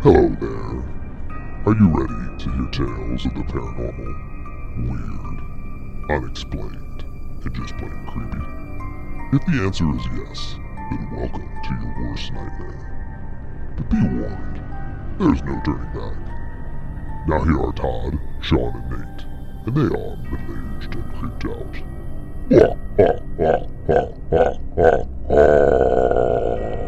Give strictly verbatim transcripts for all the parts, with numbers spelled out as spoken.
Hello there. Are you ready to hear tales of the paranormal, weird, unexplained, and just plain creepy? If the answer is yes, then welcome to your worst nightmare. But be warned, there's no turning back. Now here are Todd, Sean, and Nate, and they are middle-aged and creeped out. Wah, wah, wah, wah, wah, wah, wah.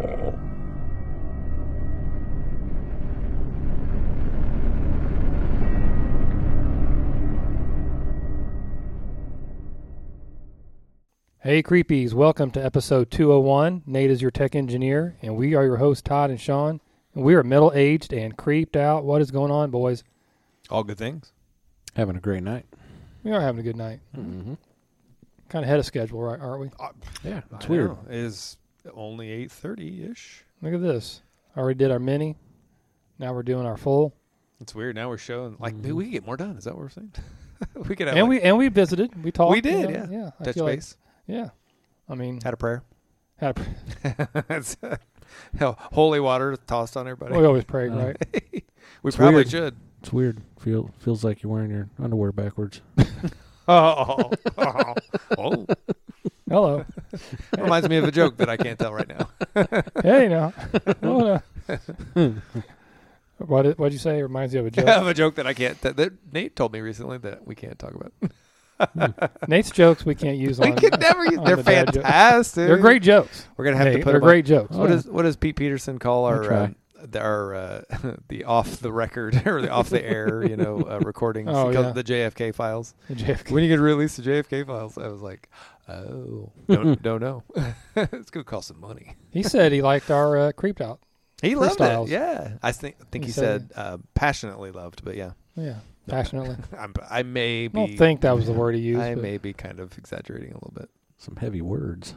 Hey Creepies, welcome to episode two oh one. Nate is your tech engineer, and we are your hosts, Todd and Sean. And we are middle-aged and creeped out. What is going on, boys? All good things. Having a great night. We are having a good night. Mm-hmm. Kind of ahead of schedule, right? Aren't we? Uh, Yeah, it's I weird. know. It is only eight thirty-ish. Look at this. Already did our mini. Now we're doing our full. It's weird. Now we're showing, like, Mhm. maybe we could get more done. Is that what we're saying? we could have, And like, we and we visited. We talked. We did, you know, yeah. Yeah. I touch feel like- base. yeah. I mean, Had a prayer. had a, It's, uh, hell, holy water tossed on everybody. we always prayed, Uh, right? we It's probably weird. should. It's weird. Feel feels like you're wearing your underwear backwards. Oh, oh, oh. Hello. Reminds me of a joke that I can't tell right now. Hey, now. Oh, no. What did what'd you say? It reminds you of a I joke. have a joke that I can't. That, that Nate told me recently that we can't talk about. Nate's jokes we can't use we on. can never use. on They're the dad joke. fantastic. They're great jokes. We're gonna have Nate, to put they're them on- great jokes. What Oh, does what does Pete Peterson call I'll our try. uh, the, our uh, the off the record or the off the air you know uh, recordings? Oh, He calls yeah. it the J F K files. The J F K. When you can release the J F K files, I was like, oh, don't don't know. It's gonna cost some money. He said he liked our uh, creeped out. He loved Freestyles. it. Yeah, I think think He he, said- said, uh, passionately loved, but yeah, Yeah, passionately. I'm, I may I be. don't think that was the word he used. I but may be kind of exaggerating a little bit. Some heavy words.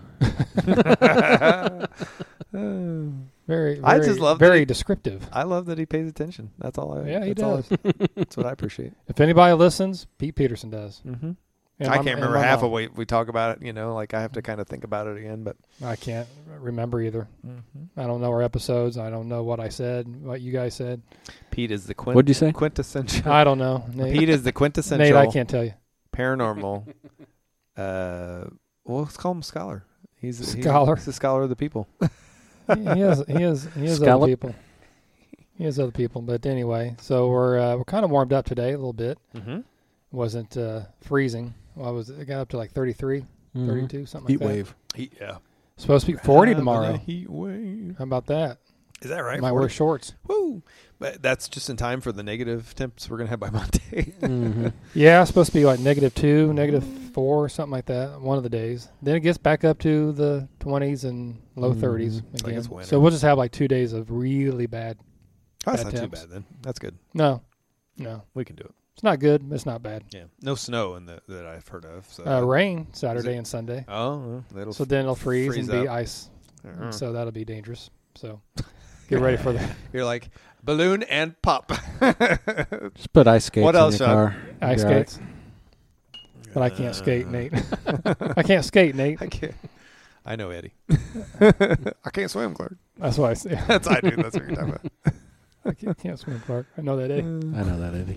Very, very, I just love that very he- descriptive. I love that he pays attention. That's all I. Yeah, he that's all does. I, that's what I appreciate. If anybody listens, Pete Peterson does. Mm-hmm. And I my- can't and remember my half mom. of what we talk about it. You know, like I have to kind of think about it again. But I can't remember either. mm-hmm. I don't know our episodes. I don't know what I said, what you guys said. Pete is the quint- What'd you say? quintessential. I don't know. Nate, Pete is the quintessential Nate, I can't tell you. paranormal. Uh, well, let's call him scholar. He's he's- Scholar. He's the scholar of the people. he he is. He is. He is Scallop. other people. He is other people. But anyway, so we're uh, we're kind of warmed up today a little bit. Mm-hmm. It wasn't uh, freezing. Well, I was it got up to like thirty-three, Mhm. thirty-two, something Heat like that. wave. He, yeah. Supposed to be forty Having tomorrow. a heat wave. How about that? Is that right? Might forty? wear shorts. Woo! But that's just in time for the negative temps we're gonna have by Monday. Mm-hmm. Yeah, it's supposed to be like negative two, negative four, something like that. One of the days. Then it gets back up to the twenties and low Mhm. thirties Like again. it's winter. So we'll just have like two days of really bad. That's Bad not temps. too bad then. That's good. No, no, We can do it. it's not good. But it's not bad. Yeah. No snow in the that I've heard of. So Uh, rain Saturday it- and Sunday. Oh, well, that'll So then it'll freeze, freeze and be up. ice. Uh-uh. So that'll be dangerous. So get ready for the You're like balloon and pop. Just put ice skates What in else, your Sean? car. ice You're all right. skates. But I can't skate, Nate. I can't skate, Nate. I can't. I know Eddie. I can't swim, Clark. That's why I say That's I do. That's what you're talking about. I can't, can't swim, Clark. I know that, eh? I know that, Eddie.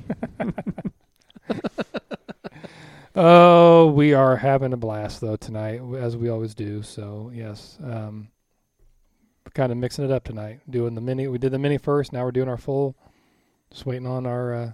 Oh, we are having a blast though tonight, as we always do. So yes, um, kind of mixing it up tonight. Doing the mini, we did the mini first. Now we're doing our full. Just waiting on our. Uh,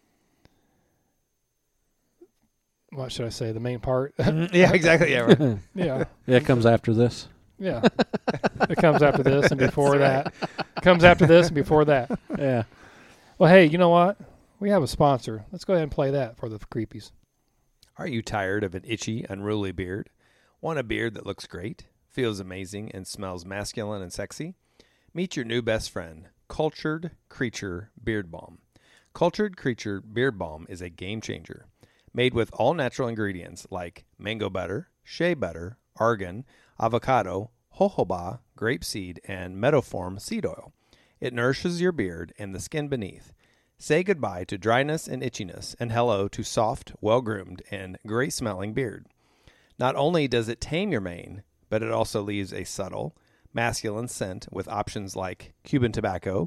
what should I say? The main part. Yeah, exactly. Yeah, right. yeah, Yeah, it comes after this. yeah. It comes after this and before that. It comes after this and before that. Yeah. Well, hey, you know what? We have a sponsor. Let's go ahead and play that for the creepies. Are you tired of an itchy, unruly beard? Want a beard that looks great, feels amazing, and smells masculine and sexy? Meet your new best friend, Cultured Creature Beard Balm. Cultured Creature Beard Balm is a game changer. Made with all natural ingredients like mango butter, shea butter, argan, avocado, jojoba, grapeseed, and meadowform seed oil. It nourishes your beard and the skin beneath. Say goodbye to dryness and itchiness and hello to soft, well-groomed, and great-smelling beard. Not only does it tame your mane, but it also leaves a subtle, masculine scent with options like Cuban tobacco,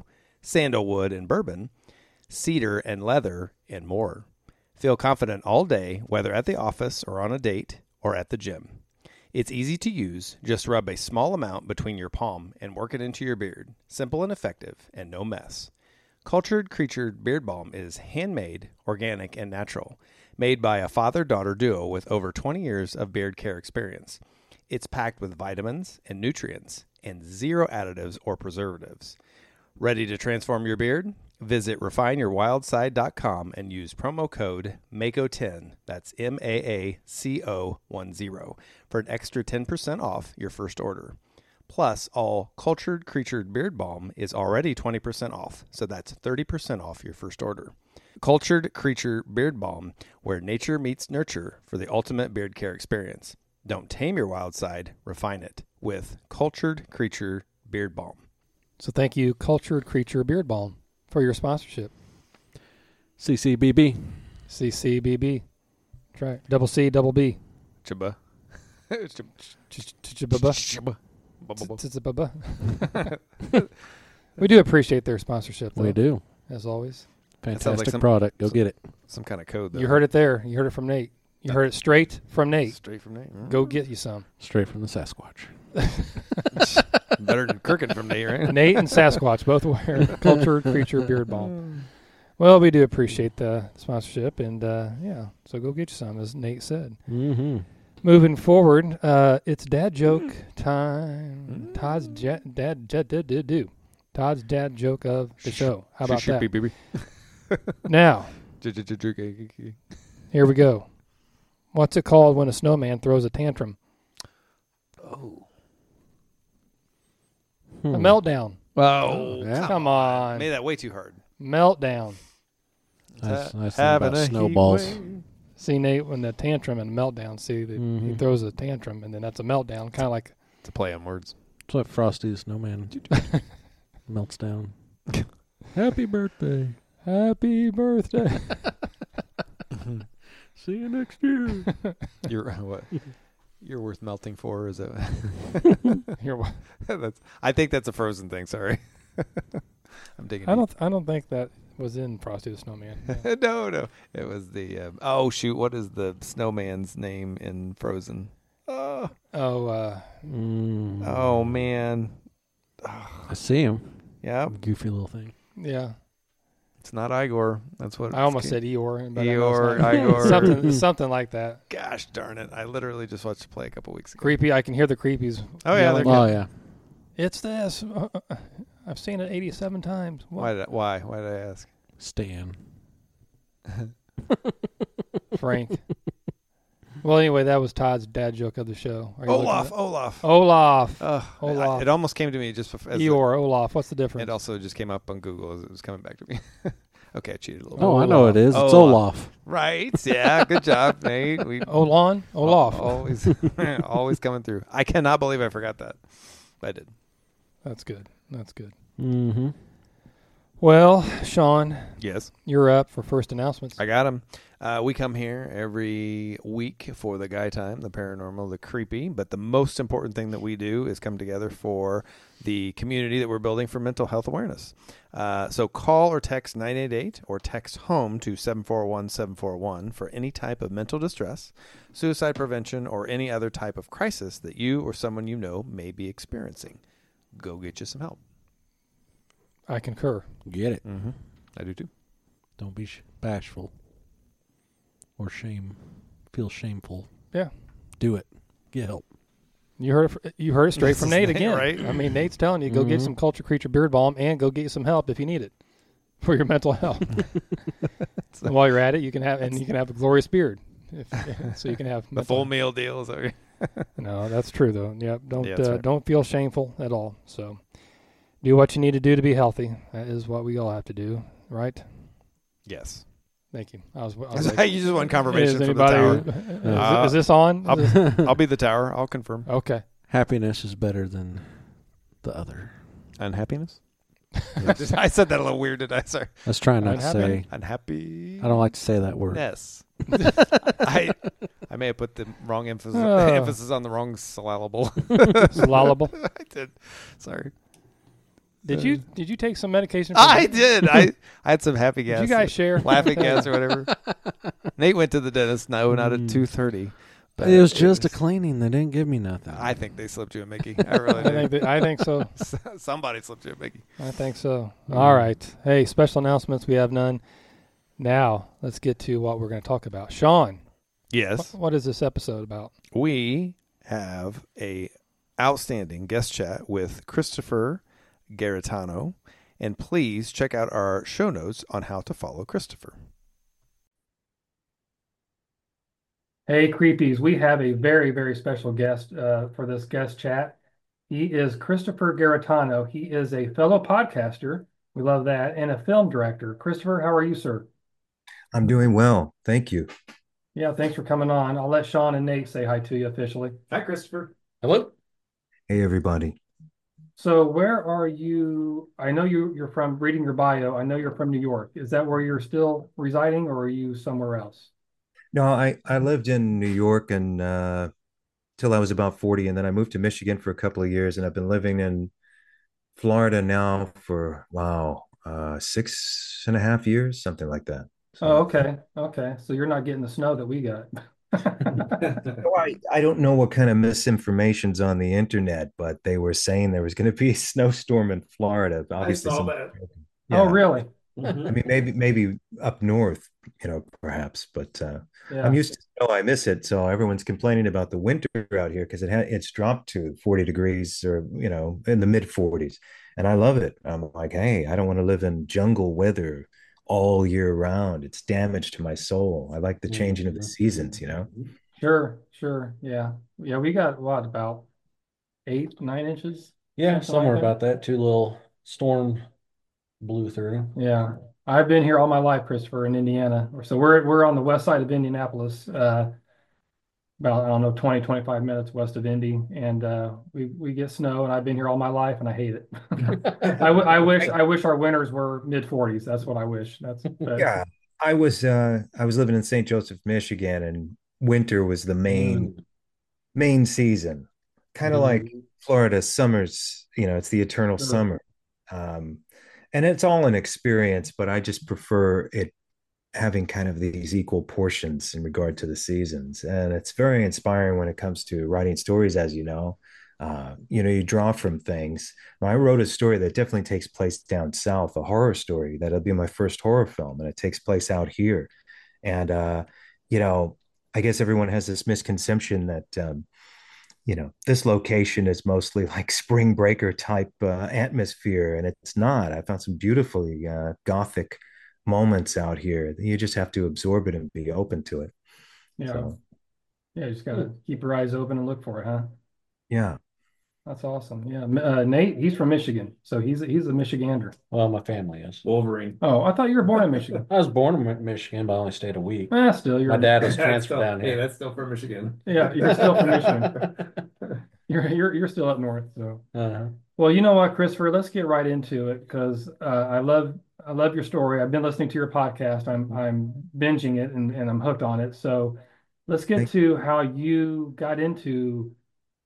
sandalwood and bourbon, cedar and leather, and more. Feel confident all day, whether at the office or on a date or at the gym. It's easy to use. Just rub a small amount between your palm and work it into your beard. Simple and effective, and no mess. Cultured Creature Beard Balm is handmade, organic, and natural. Made by a father-daughter duo with over twenty years of beard care experience. It's packed with vitamins and nutrients and zero additives or preservatives. Ready to transform your beard? Visit refine your wild side dot com and use promo code M A C O ten, that's M A A C O ten, for an extra ten percent off your first order. Plus, all Cultured Creature Beard Balm is already twenty percent off, so that's thirty percent off your first order. Cultured Creature Beard Balm, where nature meets nurture for the ultimate beard care experience. Don't tame your wild side, refine it with Cultured Creature Beard Balm. So thank you, Cultured Creature Beard Balm, for your sponsorship. C C B B. C C B B. Try double C, double B. Chaba. Ch-ch-bubba. Ch-ch-bubba. We do appreciate their sponsorship, though, We do. as always. Fantastic like some- product. Go some- get it. Some kind of code, though. You heard it there. You heard it from Nate. You heard it straight from Nate. Straight from Nate. Mm. Go get you some. Straight from the Sasquatch. Better than Crooked from Nate, right? Nate and Sasquatch both wear Cultured Creature Beard Balm. Well, we do appreciate the sponsorship, and uh, yeah, so go get you some, as Nate said. Mm-hmm. Moving forward, uh, it's dad joke time. Mm. Todd's ja- dad, dad, dad, dad, do. Todd's dad joke of the show. How about that? Now, here we go. What's it called when a snowman throws a tantrum? Oh. A meltdown. Oh, Yeah. Come on. made that way too hard. Meltdown. Nice, nice thing Having about a snowballs. heat wave. See, Nate, when the tantrum and meltdown, see, the, he Mhm. throws a tantrum, and then that's a meltdown, kind of like, It's a play on words. It's like Frosty the Snowman melts down. Happy birthday. happy birthday. See you next year. You're what? You're worth melting for, is it? Here, wha- that's. I think that's a Frozen thing. Sorry, I'm digging. I don't, I don't think that was in Frosty the Snowman. Yeah. no, no. It was the. Um, oh shoot! What is the snowman's name in Frozen? Oh, Oh, uh, Mm. oh man. I see him. Yeah, Goofy little thing. yeah. it's not Igor. That's what. I almost it's- said Eeyore. But I know Eeyore, it's not. Igor. something, something like that. Gosh darn it! I literally just watched the play a couple weeks ago. Creepy. I can hear the creepies. Oh, yeah, yelling, they're Oh, yeah. it's this. Uh, uh, I've seen it eighty-seven times. What? Why? Did I, why? Why did I ask? Stan. Frank. Well, anyway, that was Todd's dad joke of the show. Are you looking Olaf. at- Olaf. Olaf. Ugh, Olaf. I- it almost came to me just before. as a- Eeyore. Olaf. What's the difference? It also just came up on Google as it was coming back to me. Okay, I cheated a little Oh, bit. I know it is. It's Olaf. Olaf. Right. Yeah, good job, Nate. We Olan. Olaf. always always coming through. I cannot believe I forgot that. I did. That's good. That's good. Mm-hmm. Well, Sean, Yes. you're up for first announcements. I got him. Uh, we come here every week for the guy time, the paranormal, the creepy. But the most important thing that we do is come together for the community that we're building for mental health awareness. Uh, so call or text nine eight eight or text HOME to seven four one seven four one for any type of mental distress, suicide prevention, or any other type of crisis that you or someone you know may be experiencing. Go get you some help. I concur. Get it. Mm-hmm. I do too. Don't be sh- bashful or shame. Feel shameful. Yeah. Do it. Get help. You heard it. fr- You heard it straight This from is Nate Nate, again. right? I mean, Nate's telling you go get Mhm. some Culture Creature Beard Balm and go get you some help if you need it for your mental health. And while you're at it, you can have and you can have a glorious beard. If, so you can have The mental- full meal deal is over. No, that's true though. Yep. Don't Yeah, that's uh, right. don't feel shameful at all. So do what you need to do to be healthy. That is what we all have to do, right? Yes. Thank you. I was. I was like, you just want confirmation is from the anybody? tower. Is, Uh, is this on? I'll, Is this- I'll be the tower. I'll confirm. okay. Happiness is better than the other. Unhappiness? I said that a little weird, did I? Sorry. I was trying not to Unhappy? say. Unhappy. I don't like to say that word. Yes. I I may have put the wrong emphasis Oh. emphasis on the wrong syllable. Syllable. I did. Sorry. Did you did you take some medication? For I did. I, I had some happy gas. Did you guys share? Laughing gas or whatever. Nate went to the dentist. No, not at Mm. two thirty. It was just a cleaning. They didn't give me nothing. I think they slipped you a Mickey. I really I do. think that, I think so. Somebody slipped you a Mickey. I think so. All right. Hey, special announcements. We have none. Now let's get to what we're going to talk about. Sean, Yes. wh- what is this episode about? We have a outstanding guest chat with Christopher Garetano, and please check out our show notes on how to follow Christopher. Hey, creepies. We have a very, very special guest uh, for this guest chat. He is Christopher Garetano. He is a fellow podcaster. We love that. And a film director. Christopher, how are you, sir? I'm doing well. Thank you. Yeah, thanks for coming on. I'll let Sean and Nate say hi to you officially. Hi, Christopher. Hello. Hey, everybody. So where are you? I know you, you're from, reading your bio, I know you're from New York. Is that where you're still residing, or are you somewhere else? No, I, I lived in New York and uh, till I was about forty, and then I moved to Michigan for a couple of years, and I've been living in Florida now for, wow, uh, six and a half years, something like that. So, Oh, okay. Okay. So you're not getting the snow that we got. So I, I don't know what kind of misinformation's on the internet, but they were saying there was going to be a snowstorm in Florida. Obviously, saw some- that. Oh, Yeah. really? I mean, maybe maybe up north, you know, perhaps, but uh, Yeah. I'm used to snow. I miss it. So everyone's complaining about the winter out here because it ha it's dropped to forty degrees or, you know, in the mid forties. And I love it. I'm like, hey, I don't want to live in jungle weather all year round. It's damage to my soul. I like the changing of the seasons, you know? Sure. Sure. Yeah. Yeah. We got what, about eight, nine inches? Yeah, Something somewhere like that? about that. Two little storm blew through. Yeah. I've been here all my life, Christopher, in Indiana. So we're we're on the west side of Indianapolis, uh, about, I don't know, twenty, twenty-five minutes west of Indy. And uh, we, we get snow, and I've been here all my life, and I hate it. I, w I wish I wish our winters were mid forties. That's what I wish. That's but, Yeah. I was uh I was living in Saint Joseph, Michigan, and winter was the main Mm. main season. Kind of like Florida summers, you know, it's the eternal Sure. summer. Um, and it's all an experience, but I just prefer it having kind of these equal portions in regard to the seasons. And it's very inspiring when it comes to writing stories, as you know. Uh, you know, you draw from things. Now, I wrote a story that definitely takes place down south, a horror story that'll be my first horror film, and it takes place out here. And uh, you know, I guess everyone has this misconception that um, you know, this location is mostly like spring breaker type uh, atmosphere, and it's not. I found some beautifully uh, gothic moments out here. You just have to absorb it and be open to it. yeah. So, Yeah, you just gotta keep your eyes open and look for it, huh? yeah. That's awesome. Yeah. M- Uh, Nate, he's from Michigan, so he's a, he's a Michigander. Well, my family is. Wolverine. Oh, I thought you were born in Michigan. I was born in Mi- Michigan, but I only stayed a week. Ah, still, you're My dad was That's transferred still, down hey, here. that's still from Michigan. yeah, you're still from Michigan. You're you're you're still up north, so. Uh-huh. Well, you know what, Christopher, let's get right into it because uh, I love I love your story. I've been listening to your podcast. I'm I'm binging it and, and I'm hooked on it. So let's get Thank to how you got into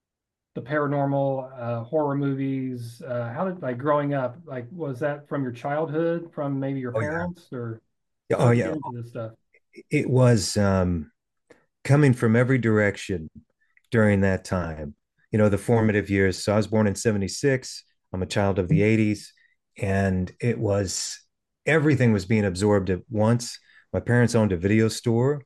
the paranormal, uh, horror movies. Uh, how did, like, growing up, like, was that from your childhood, from maybe your Oh, yeah. parents, or Yeah, how Oh, did you yeah. get into this stuff? It was um, coming from every direction during that time. You know, the formative years. So I was born in seventy-six. I'm a child of the eighties, and it was everything was being absorbed at once. My parents owned a video store.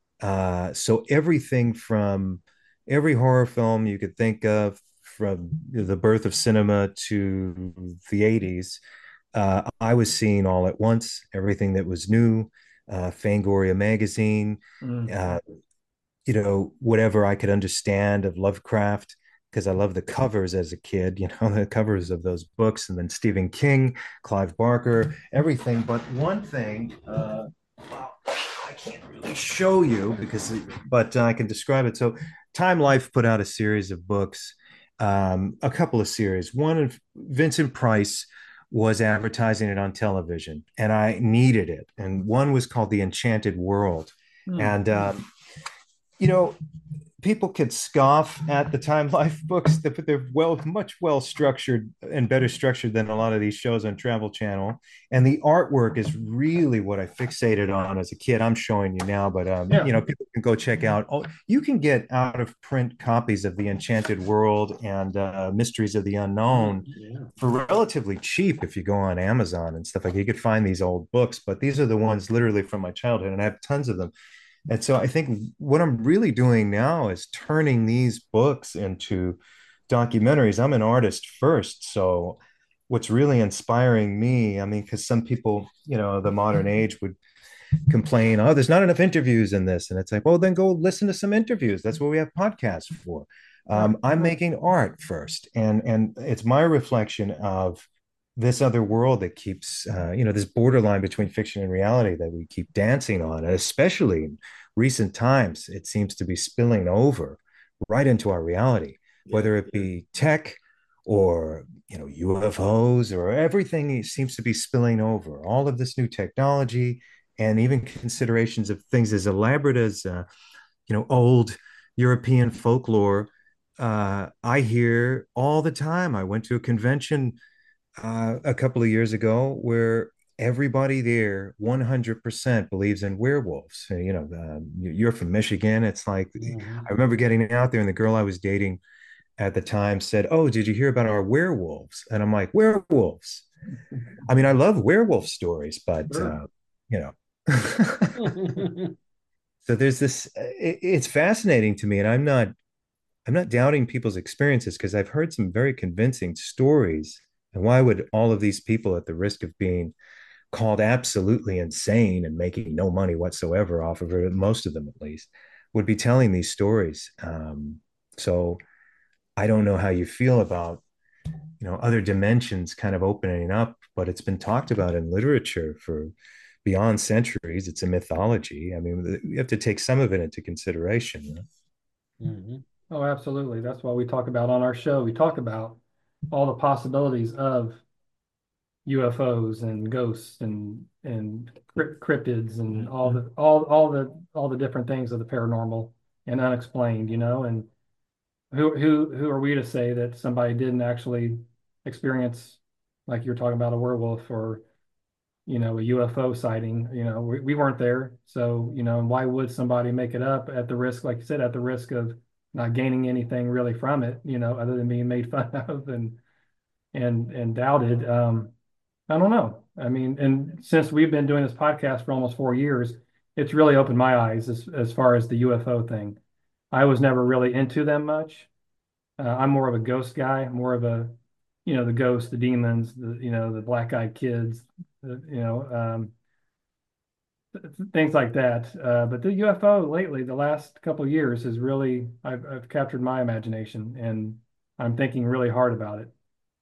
Uh, so everything from every horror film you could think of, from the birth of cinema to the eighties, uh, I was seeing all at once, everything that was new, uh, Fangoria magazine, Mm. uh, you know, whatever I could understand of Lovecraft, because I loved the covers as a kid, you know, the covers of those books, and then Stephen King, Clive Barker, everything. But one thing, uh, well, I can't really show you because, but I can describe it. So, Time Life put out a series of books, um, a couple of series. One of Vincent Price was advertising it on television, and I needed it. And one was called The Enchanted World. Mm. And, um, you know, people could scoff at the Time Life books, but they're well, much well structured and better structured than a lot of these shows on Travel Channel. And the artwork is really what I fixated on as a kid. I'm showing you now, but um, Yeah. you know, people can go check out. Oh, you can get out of print copies of The Enchanted World and uh, Mysteries of the Unknown Yeah. for relatively cheap if you go on Amazon and stuff like that. You could find these old books, but these are the ones literally from my childhood, and I have tons of them. And so I think what I'm really doing now is turning these books into documentaries. I'm an artist first. So what's really inspiring me, I mean, because some people, you know, the modern age would complain, oh, there's not enough interviews in this. And it's like, well, then go listen to some interviews. That's what we have podcasts for. Um, I'm making art first. And, and it's my reflection of this other world that keeps, uh, you know, this borderline between fiction and reality that we keep dancing on. And especially in recent times, it seems to be spilling over right into our reality, whether it be tech or, you know, U F Os or everything seems to be spilling over. All of this new technology and even considerations of things as elaborate as, uh, you know, old European folklore. Uh, I hear all the time. I went to a convention uh, a couple of years ago where everybody there one hundred percent believes in werewolves. You know, um, you're from Michigan. It's like, Mhm. I remember getting out there and the girl I was dating at the time said, "Oh, did you hear about our werewolves?" And I'm like, "Werewolves?" I mean, I love werewolf stories, but, Sure. uh, you know. So there's this, it, it's fascinating to me. And I'm not, I'm not doubting people's experiences because I've heard some very convincing stories. And why would all of these people, at the risk of being called absolutely insane and making no money whatsoever off of it, most of them at least, would be telling these stories? Um, so I don't know how you feel about, you know, other dimensions kind of opening up, but it's been talked about in literature for beyond centuries. It's a mythology. I mean, you have to take some of it into consideration. You know? Mhm. Oh, absolutely. That's why we talk about on our show. We talk about all the possibilities of U F Os and ghosts and and cryptids and all the all all the all the different things of the paranormal and unexplained, you know, and who who who are we to say that somebody didn't actually experience, like you're talking about, a werewolf or, you know, a U F O sighting? You know, we, we weren't there. So, you know, and why would somebody make it up at the risk, like you said, at the risk of not gaining anything really from it, you know, other than being made fun of and and and doubted. Um, I don't know. I mean, and since we've been doing this podcast for almost four years, it's really opened my eyes as as far as the U F O thing. I was never really into them much. Uh, I'm more of a ghost guy, more of a, you know, the ghosts, the demons, the, you know, the black-eyed kids, the, you know, um, th- things like that. Uh, but the U F O lately, the last couple of years, has really, I've, I've captured my imagination, and I'm thinking really hard about it.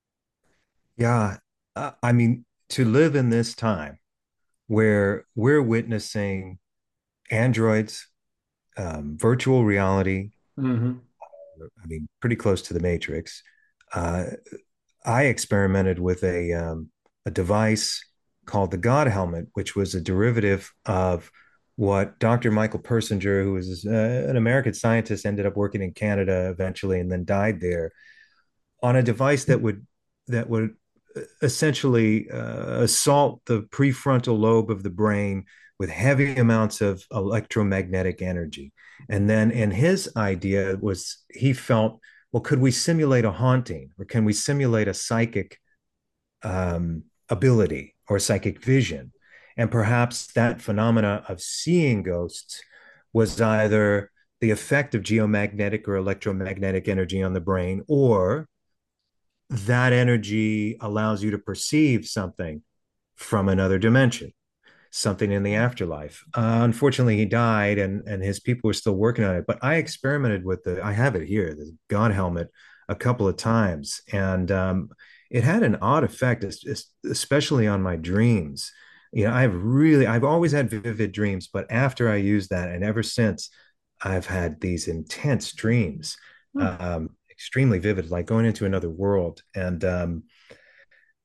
Yeah. Uh, I mean, to live in this time where we're witnessing androids, um, virtual reality, Hmm. I mean, pretty close to the Matrix. Uh, I experimented with a um, a device called the God Helmet, which was a derivative of what Doctor Michael Persinger, who was uh, an American scientist, ended up working in Canada eventually, and then died there, on a device that would that would essentially uh, assault the prefrontal lobe of the brain with heavy amounts of electromagnetic energy. And then, and his idea was, he felt, well, could we simulate a haunting, or can we simulate a psychic um, ability or psychic vision? And perhaps that phenomena of seeing ghosts was either the effect of geomagnetic or electromagnetic energy on the brain, or that energy allows you to perceive something from another dimension, something in the afterlife. Uh, unfortunately, he died, and and his people were still working on it. But I experimented with the. I have it here, the God helmet, a couple of times, and um, it had an odd effect, especially on my dreams. You know, I've really, I've always had vivid dreams, but after I used that, and ever since, I've had these intense dreams, Hmm. um, extremely vivid, like going into another world. And um,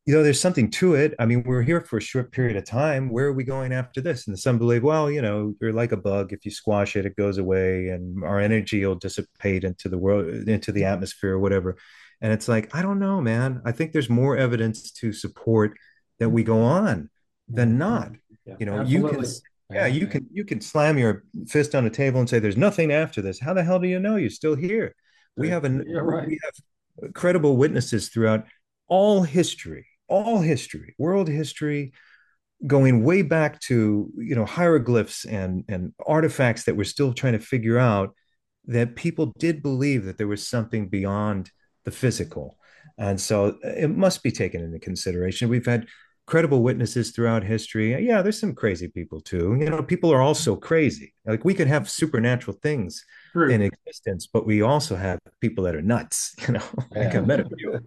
you know, there's something to it. I mean, we're here for a short period of time. Where are we going after this? And some believe, well, you know, you're like a bug. If you squash it, it goes away, and our energy will dissipate into the world, into the atmosphere, or whatever. And it's like, I don't know, man. I think there's more evidence to support that we go on than not. Yeah, You know, you can, absolutely. yeah, you can, you can slam your fist on the table and say, "There's nothing after this." How the hell do you know? You're still here. We have an, Yeah, right. we have credible witnesses throughout all history, all history, world history, going way back to, you know, hieroglyphs and and artifacts that we're still trying to figure out, that people did believe that there was something beyond the physical. And so it must be taken into consideration. We've had credible witnesses throughout history. Yeah, there's some crazy people too. You know, people are also crazy. Like, we could have supernatural things True. in existence, but we also have people that are nuts, you know, like Yeah. a metaphor.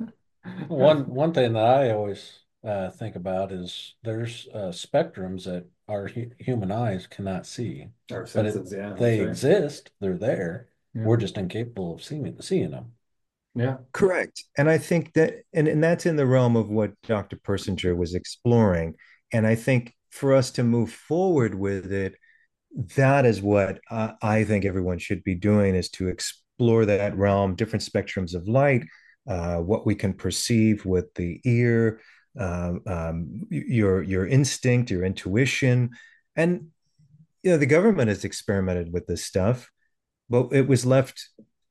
One one thing that I always uh, think about is there's uh, spectrums that our hu human eyes cannot see. Our But it- senses, yeah. They that's right. exist. They're there. Yeah. We're just incapable of seeing seeing them. Yeah. Correct. And I think that, and, and that's in the realm of what Doctor Persinger was exploring. And I think for us to move forward with it, that is what I, I think everyone should be doing, is to explore that realm, different spectrums of light, uh, what we can perceive with the ear, um, um, your your instinct, your intuition. And you know, the government has experimented with this stuff, but it was left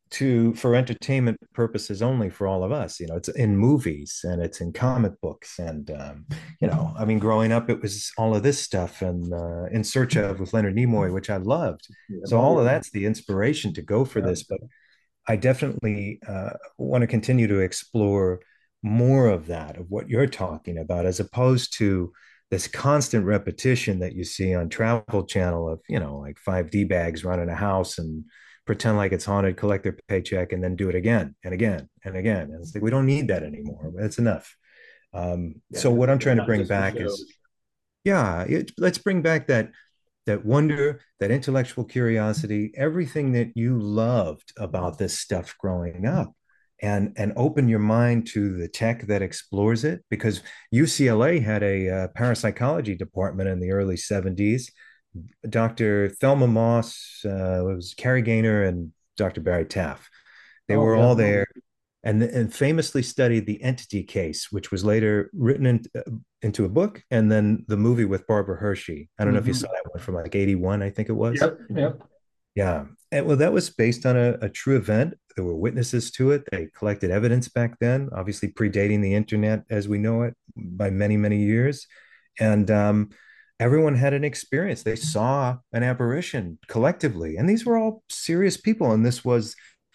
to for entertainment purposes only for all of us. You know, it's in movies and it's in comic books, and um, you know, I mean, growing up, it was all of this stuff, and uh, In Search of with Leonard Nimoy, which I loved. Yeah. So all of that's the inspiration to go for Yeah. this. But I definitely uh, want to continue to explore more of that, of what you're talking about, as opposed to this constant repetition that you see on Travel Channel of, you know, like five D bags running a house and pretend like it's haunted, collect their paycheck, and then do it again and again and again. And it's like, we don't need that anymore. It's enough. Um, Yeah. so what I'm trying to Not bring just for back show. is, yeah, it, let's bring back that that wonder, that intellectual curiosity, everything that you loved about this stuff growing up, and and open your mind to the tech that explores it. Because U C L A had a uh, parapsychology department in the early seventies. Doctor Thelma Moss, uh, was Carrie Gaynor, and Doctor Barry Taff. They Oh, were yeah. all there, and and famously studied the Entity Case, which was later written in, uh, into a book, and then the movie with Barbara Hershey. I don't know if you Mhm. saw that one from like eighty-one, I think it was. Yep. Yep. Yeah. And well, that was based on a, a true event. There were witnesses to it. They collected evidence back then, obviously predating the internet as we know it by many, many years. And um, everyone had an experience. They saw an apparition collectively. And these were all serious people. And this was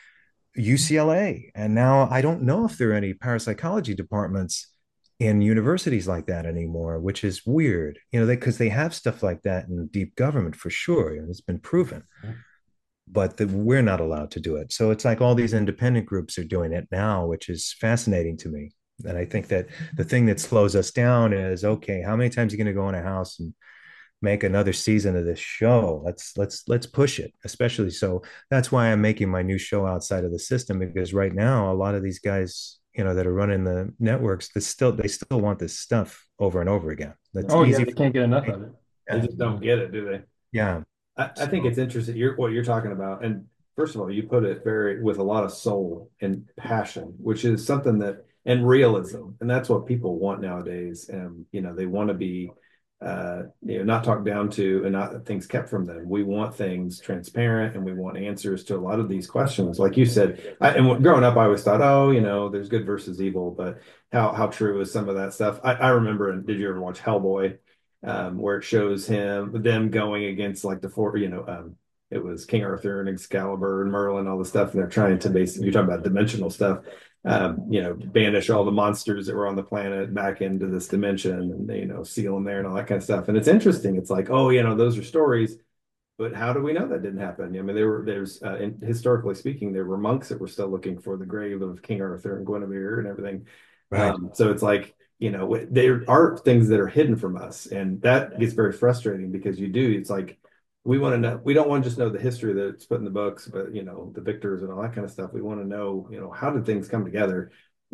U C L A. And now I don't know if there are any parapsychology departments in universities like that anymore, which is weird, you know, because they, they have stuff like that in deep government for sure. And it's been proven, but the, we're not allowed to do it. So it's like all these independent groups are doing it now, which is fascinating to me. And I think that the thing that slows us down is, okay, how many times are you going to go in a house and make another season of this show? Let's let's let's push it, especially. So that's why I'm making my new show outside of the system, because right now a lot of these guys, you know, that are running the networks, they still they still want this stuff over and over again. That's Oh, yeah. easy. They can't get enough of it. They Yeah. just don't get it, do they? Yeah. I, I think it's interesting. You're what you're talking about, and first of all, you put it very with a lot of soul and passion, which is something that and realism, and that's what people want nowadays. And you know, they want to be, uh, you know, not talked down to, and not things kept from them. We want things transparent, and we want answers to a lot of these questions. Like you said, I, and growing up, I always thought, oh, you know, there's good versus evil, but how how true is some of that stuff? I, I remember. And did you ever watch Hellboy? Um, where it shows him them going against like the four, you know, um, it was King Arthur and Excalibur and Merlin, all the stuff, and they're trying to basically, you're talking about dimensional stuff, um, you know, banish all the monsters that were on the planet back into this dimension, and they, you know, seal them there and all that kind of stuff. And it's interesting. It's like, oh, you know, those are stories, but how do we know that didn't happen? I mean, there were there's uh, in, historically speaking, there were monks that were still looking for the grave of King Arthur and Guinevere and everything. Right. Um, so it's like, you know, there are things that are hidden from us, and that gets very frustrating because you do. It's like we want to know. We don't want to just know the history that's put in the books, but you know, the victors and all that kind of stuff. We want to know, you know, how did things come together?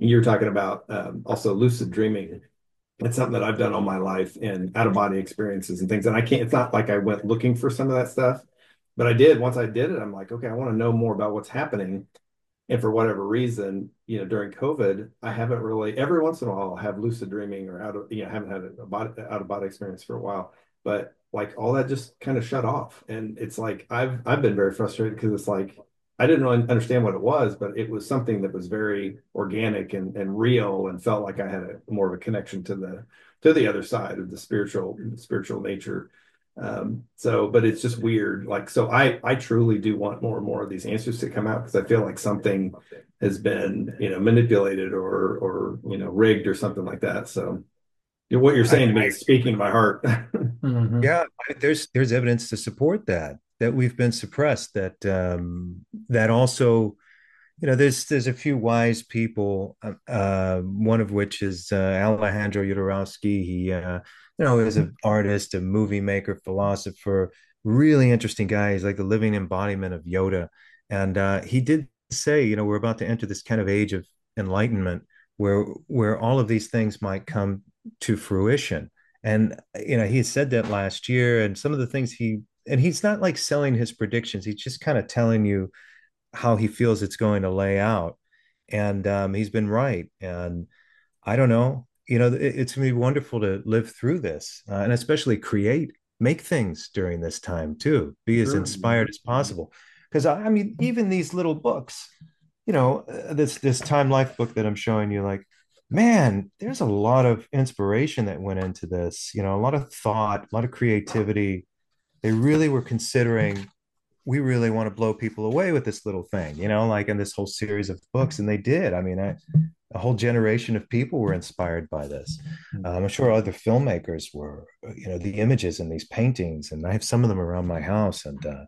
You were talking about um, also lucid dreaming. It's something that I've done all my life and out of body experiences and things. And I can't, it's not like I went looking for some of that stuff, but I did. Once I did it, I'm like, okay, I want to know more about what's happening. And for whatever reason, you know, during COVID, I haven't really, every once in a while, I'll have lucid dreaming or out of, you know, I haven't had a body, out of body experience for a while, but like all that just kind of shut off. And it's like, I've, I've been very frustrated because it's like, I didn't really understand what it was, but it was something that was very organic and, and real and felt like I had a more of a connection to the, to the other side of the spiritual, spiritual nature. Um, so, but it's just weird. Like, so I, I truly do want more and more of these answers to come out because I feel like something has been, you know, manipulated or, or, you know, rigged or something like that. So you know, what you're saying to me is speaking to my heart. Mhm. Yeah, I- there's there's evidence to support that that we've been suppressed. That um, that also, you know, there's there's a few wise people. Uh, uh, one of which is uh, Alejandro Jodorowsky. He, uh, you know, is an artist, a movie maker, philosopher, really interesting guy. He's like the living embodiment of Yoda. And uh, he did say, you know, we're about to enter this kind of age of enlightenment where where all of these things might come to fruition. And you know, he said that last year, and some of the things he and he's not like selling his predictions. He's just kind of telling you how he feels it's going to lay out. And um, he's been right. And I don't know, you know, it, it's going to be wonderful to live through this uh, and especially create, make things during this time too, be as Sure. inspired as possible. Because I, I mean, even these little books, you know, uh, this this Time Life book that I'm showing you, like, man, there's a lot of inspiration that went into this, you know, a lot of thought, a lot of creativity. They really were considering we really want to blow people away with this little thing, you know, like in this whole series of books. And they did. I mean, I, a whole generation of people were inspired by this. Um, I'm sure other filmmakers were, you know, the images in these paintings, and I have some of them around my house. And uh,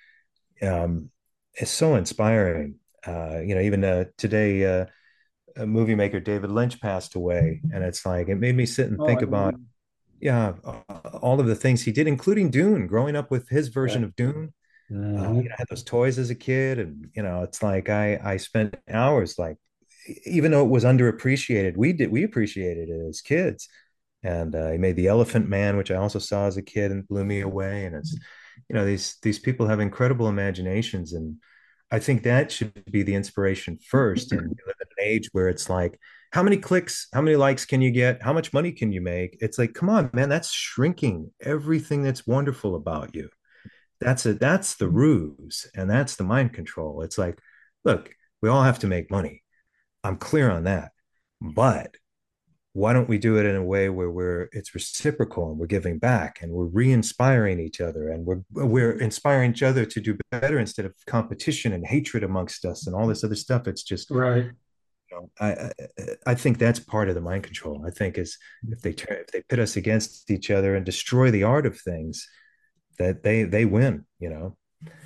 um, it's so inspiring. Uh, you know, even uh, today, uh, a movie maker, David Lynch, passed away. And it's like, it made me sit and Oh, I think didn't about, know. yeah, all of the things he did, including Dune, growing up with his Yeah. version of Dune. Uh, you Mhm. know, I had those toys as a kid, and you know, it's like I I spent hours like, even though it was underappreciated, we did we appreciated it as kids. And uh, he made the Elephant Man, which I also saw as a kid and blew me away. And it's, you know, these these people have incredible imaginations, and I think that should be the inspiration first. And we live in an age where it's like, how many clicks, how many likes can you get? How much money can you make? It's like, come on, man, that's shrinking everything that's wonderful about you. That's it. That's the ruse, and that's the mind control. It's like, look, we all have to make money. I'm clear on that. But why don't we do it in a way where we're it's reciprocal and we're giving back and we're re-inspiring each other and we're we're inspiring each other to do better instead of competition and hatred amongst us and all this other stuff. It's just, Right. you know, I I, I think that's part of the mind control. I think is if they turn if they pit us against each other and destroy the art of things, that they they win, you know.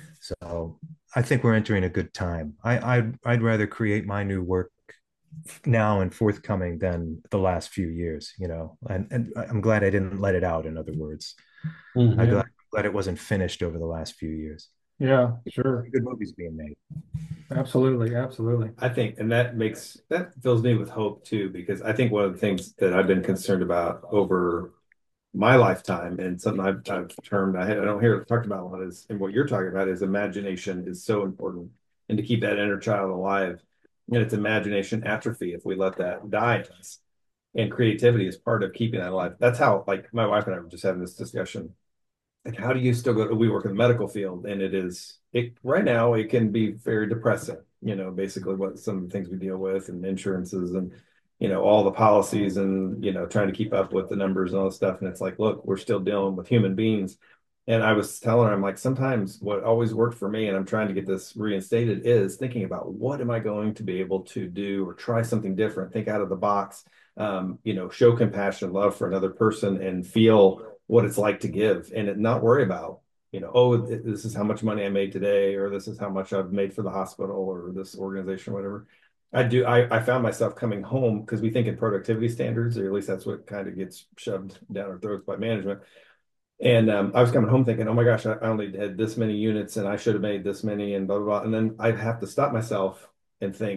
So I think we're entering a good time. I I'd, I'd rather create my new work now and forthcoming than the last few years, you know. And and I'm glad I didn't let it out. In other words, I'm Mhm. glad, glad it wasn't finished over the last few years. Yeah, sure. Good movies being made. Absolutely. Absolutely. I think, and that makes that fills me with hope too, because I think one of the things that I've been concerned about over my lifetime and something I've, I've termed, I, I don't hear it talked about a lot is, and what you're talking about is imagination is so important. And to keep that inner child alive, and it's imagination atrophy if we let that die in us. And creativity is part of keeping that alive. That's how, like, my wife and I were just having this discussion. Like, how do you still go? We work in the medical field, and it is it right now. It can be very depressing. You know, basically what some of the things we deal with, and insurances, and you know all the policies, and you know trying to keep up with the numbers and all this stuff. And it's like, look, we're still dealing with human beings. And I was telling her, I'm like, sometimes what always worked for me, and I'm trying to get this reinstated, is thinking about what am I going to be able to do or try something different, think out of the box, um, you know, show compassion, love for another person, and feel what it's like to give and not worry about, you know, oh, this is how much money I made today, or this is how much I've made for the hospital or this organization, whatever. I do. I, I found myself coming home because we think in productivity standards, or at least that's what kind of gets shoved down our throats by management. And um, I was coming home thinking, oh my gosh, I only had this many units and I should have made this many and blah, blah, blah. And then I'd have to stop myself and think,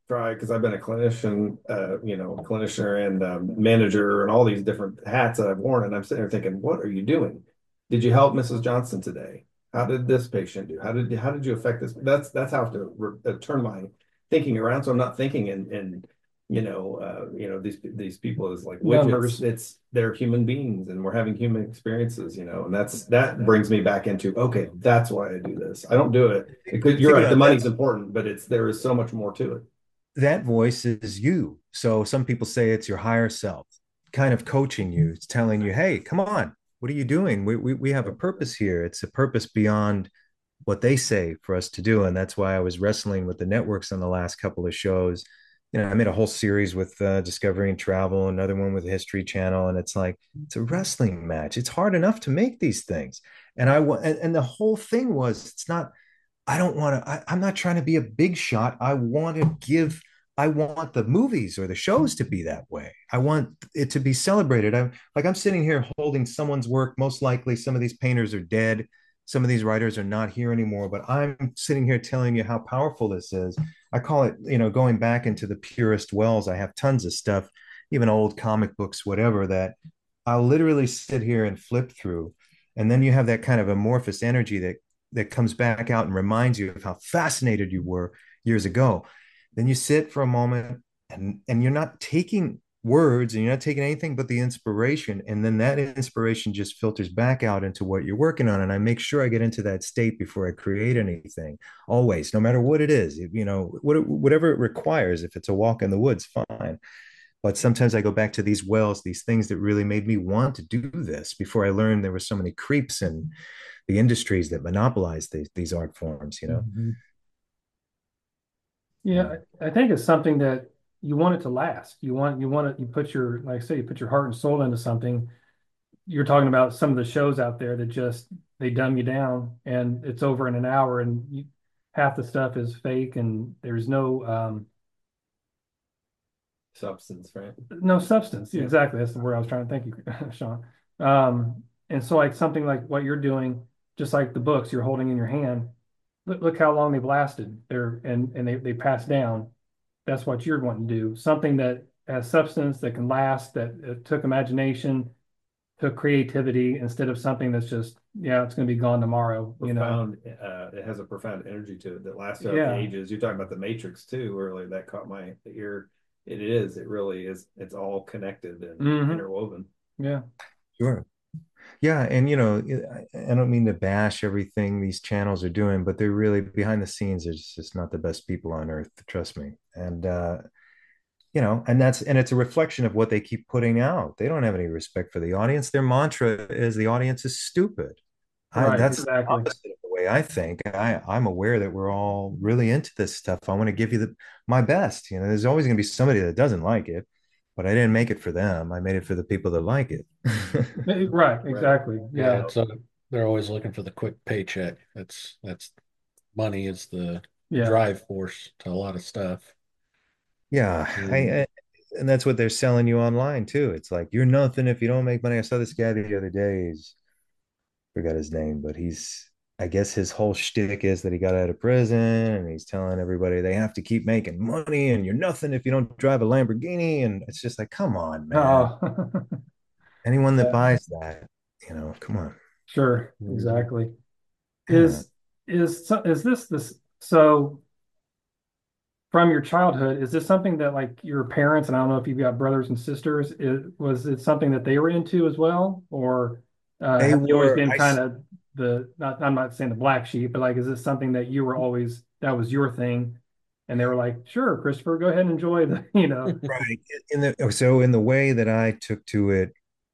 try because I've been a clinician, uh, you know, clinician and um, manager and all these different hats that I've worn, and I'm sitting there thinking, what are you doing? Did you help Missus Johnson today? How did this patient do? How did how did you affect this? That's that's how to re- uh, turn my thinking around. So I'm not thinking in in you know uh, you know these these people as like widgets. Numbers. It's they're human beings, and we're having human experiences. You know, and that's that brings me back into okay, that's why I do this. I don't do it because you're Think right. The about money's that. important, but it's there is so much more to it. That voice is you. So some people say it's your higher self kind of coaching you. It's telling you, hey, come on, what are you doing? We, we, we have a purpose here. It's a purpose beyond what they say for us to do. And that's why I was wrestling with the networks on the last couple of shows. You know, I made a whole series with uh, Discovery and Travel, another one with History Channel, and it's like it's a wrestling match. It's hard enough to make these things, and I and, and the whole thing was it's not. I don't want to. I'm not trying to be a big shot. I want to give. I want the movies or the shows to be that way. I want it to be celebrated. I'm like I'm sitting here holding someone's work. Most likely, some of these painters are dead. Some of these writers are not here anymore. But I'm sitting here telling you how powerful this is. I call it, you know, going back into the purest wells. I have tons of stuff, even old comic books, whatever, that I'll literally sit here and flip through. And then you have that kind of amorphous energy that that comes back out and reminds you of how fascinated you were years ago. Then you sit for a moment and and you're not taking words and you're not taking anything but the inspiration, and then that inspiration just filters back out into what you're working on. And I make sure I get into that state before I create anything, always, no matter what it is, you know, whatever it requires. If it's a walk in the woods, fine, but sometimes I go back to these wells, these things that really made me want to do this before I learned there were so many creeps in the industries that monopolize these, these art forms, you know? Mhm. Yeah, I I think it's something that you want it to last. You want you want it, you put your, like I say, you put your heart and soul into something. You're talking about some of the shows out there that just they dumb you down and it's over in an hour and you, half the stuff is fake and there's no um Substance, right? no substance. Yeah. Exactly. That's the word I was trying to thank you, Sean. Um, and so like something like what you're doing, just like the books you're holding in your hand, look, look how long they've lasted. They're and and they they pass down. That's what you're wanting to do. Something that has substance that can last, that uh, took imagination, took creativity instead of something that's just, yeah, it's going to be gone tomorrow. You know, Profound, uh, it has a profound energy to it that lasts throughout Yeah. the ages. You're talking about the Matrix too earlier. That caught my ear. It is. It really is. It's all connected and Mhm. interwoven. yeah, Sure. Yeah. And, you know, I I don't mean to bash everything these channels are doing, but they're really behind the scenes. They're just not the best people on earth, trust me. And, uh, you know, and that's, and it's a reflection of what they keep putting out. They don't have any respect for the audience. Their mantra is the audience is stupid. I, right, that's the exactly. opposite of the way I think. I, I'm aware that we're all really into this stuff. I want to give you the my best. You know, there's always going to be somebody that doesn't like it, but I didn't make it for them. I made it for the people that like it. Right, exactly. Yeah, Yeah, it's a, they're always looking for the quick paycheck. That's that's money is the yeah, drive force to a lot of stuff. Yeah, I, And I and that's what they're selling you online too. It's like you're nothing if you don't make money. I saw this guy the other day. He's forgot his name, but he's I guess his whole shtick is that he got out of prison and he's telling everybody they have to keep making money and you're nothing if you don't drive a Lamborghini. And it's just like, come on, man. oh, Anyone that yeah, buys that, you know, come on. sure, Mhm. exactly. Yeah. Is is so- is this this so from your childhood? Is this something that like your parents, and I don't know if you've got brothers and sisters, it, was it something that they were into as well, or uh, They have you always were, been I, kind of the not? I'm not saying the black sheep, but like, is this something that you were always that was your thing, and they were like, sure, Christopher, go ahead and enjoy the, you know, right. In the, so in the way that I took to it,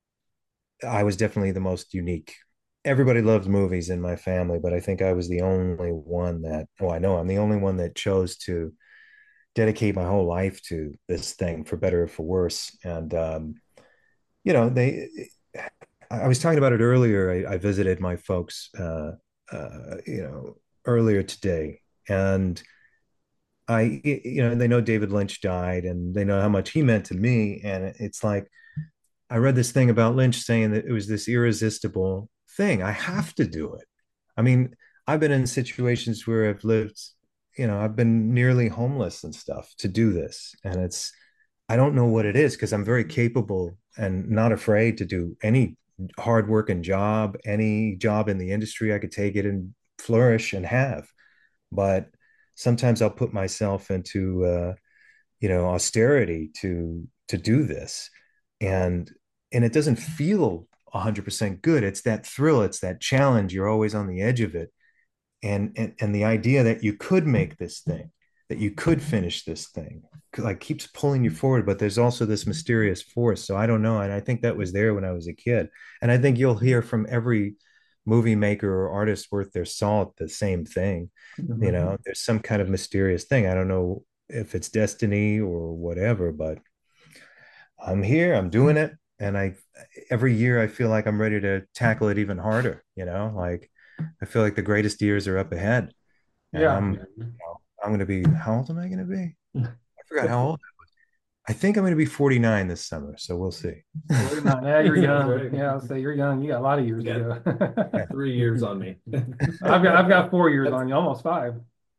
I was definitely the most unique. Everybody loves movies in my family, but I think I was the only one that, oh, I know I'm the only one that chose to dedicate my whole life to this thing for better or for worse. And, um, you know, they, I was talking about it earlier. I, I visited my folks, uh, uh, you know, earlier today. And I, you know, they know David Lynch died and they know how much he meant to me. And it's like, I read this thing about Lynch saying that it was this irresistible thing. I have to do it. I mean, I've been in situations where I've lived you know, I've been nearly homeless and stuff to do this. And it's, I don't know what it is because I'm very capable and not afraid to do any hard working job, any job in the industry. I could take it and flourish and have. But sometimes I'll put myself into, uh, you know, austerity to to do this, and and it doesn't feel one hundred percent good. It's that thrill, it's that challenge. You're always on the edge of it, and and and the idea that you could make this thing, that you could finish this thing, like keeps pulling you forward. But there's also this mysterious force. So I don't know, and I think that was there when I was a kid, and I think you'll hear from every movie maker or artist worth their salt the same thing. You know, there's some kind of mysterious thing. I don't know if it's destiny or whatever, but I'm here, I'm doing it. And I, every year I feel like I'm ready to tackle it even harder, you know, like I feel like the greatest years are up ahead. And Yeah. I'm, you know, I'm going to be, how old am I going to be? I forgot how old. I think I'm going to be forty-nine this summer. So we'll see. forty-nine. Yeah, you're That's young. right. Yeah, I'll say you're young. You got a lot of years Yeah. to go. Three years on me. I've got I've got four years That's- on you, almost five.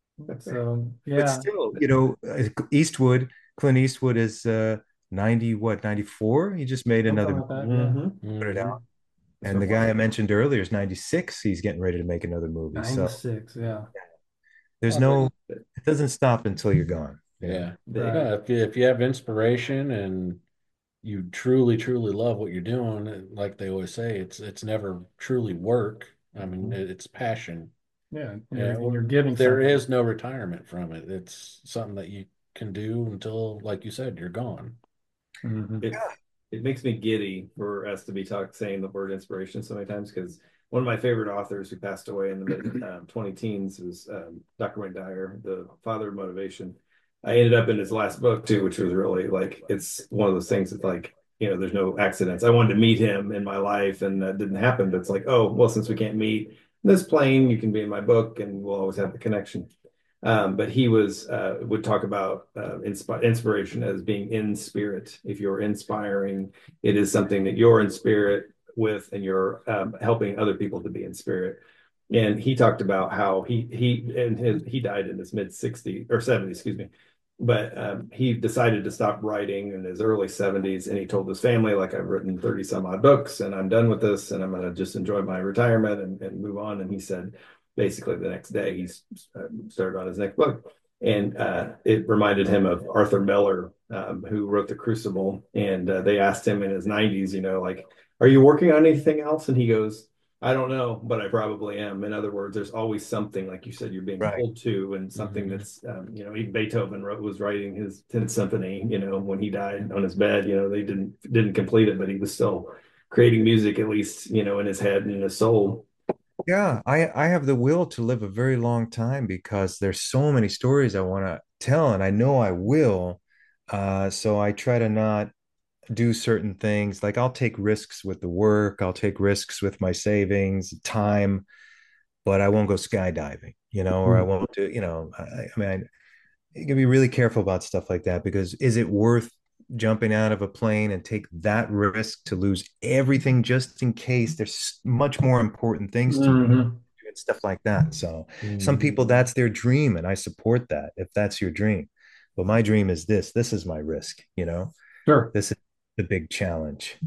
So But yeah, still, you know, Eastwood, Clint Eastwood is uh ninety, what, ninety-four? He just made something another like that. Mhm. put it out. That's And the what- guy I mentioned earlier is ninety-six. He's getting ready to make another movie. Yeah. So ninety-six. Yeah. there's no, it doesn't stop until you're gone. you know? Yeah. Right. Yeah, if you, if you have inspiration and you truly, truly love what you're doing, like they always say, it's it's never truly work. I mean, it- it's passion. Yeah. And Yeah, you're, and well, you're giving There something. is no retirement from it. It's something that you can do until, like you said, you're gone. Mhm. It, it makes me giddy for us to be talk, saying the word inspiration so many times, because one of my favorite authors who passed away in the mid um, twenty teens was um, Doctor Wayne Dyer, the father of motivation. I ended up in his last book too, which was really like, it's one of those things that like, you know, there's no accidents. I wanted to meet him in my life and that didn't happen, but it's like, oh, well, since we can't meet in this plane, you can be in my book and we'll always have the connection. Um, but he was uh, would talk about uh, insp- inspiration as being in spirit. If you're inspiring, it is something that you're in spirit with, and you're um, helping other people to be in spirit. And he talked about how he he and his he died in his mid sixties or seventies, excuse me. But um, he decided to stop writing in his early seventies, and he told his family, like, I've written thirty some odd books, and I'm done with this, and I'm going to just enjoy my retirement and, and move on. And he said, basically the next day he uh, started on his next book, and uh, it reminded him of Arthur Miller, um, who wrote The Crucible. And uh, they asked him in his nineties, you know, like, are you working on anything else? And he goes, I don't know, but I probably am. In other words, there's always something, like you said, you're being Right. pulled to, and something Mhm. that's, um, you know, even Beethoven wrote, was writing his tenth Symphony, you know, when he died on his bed, you know, they didn't didn't complete it, but he was still creating music, at least, you know, in his head and in his soul. Yeah, I I have the will to live a very long time because there's so many stories I want to tell, and I know I will. Uh, so I try to not do certain things. Like I'll take risks with the work, I'll take risks with my savings, time, but I won't go skydiving, you know, or I won't do, you know, I, I mean, I, you can be really careful about stuff like that because is it worth jumping out of a plane and take that risk to lose everything just in case there's much more important things to do Mhm. and stuff like that. So some people, that's their dream, and I support that if that's your dream. But my dream is this. This is my risk, you know. Sure. This is the big challenge.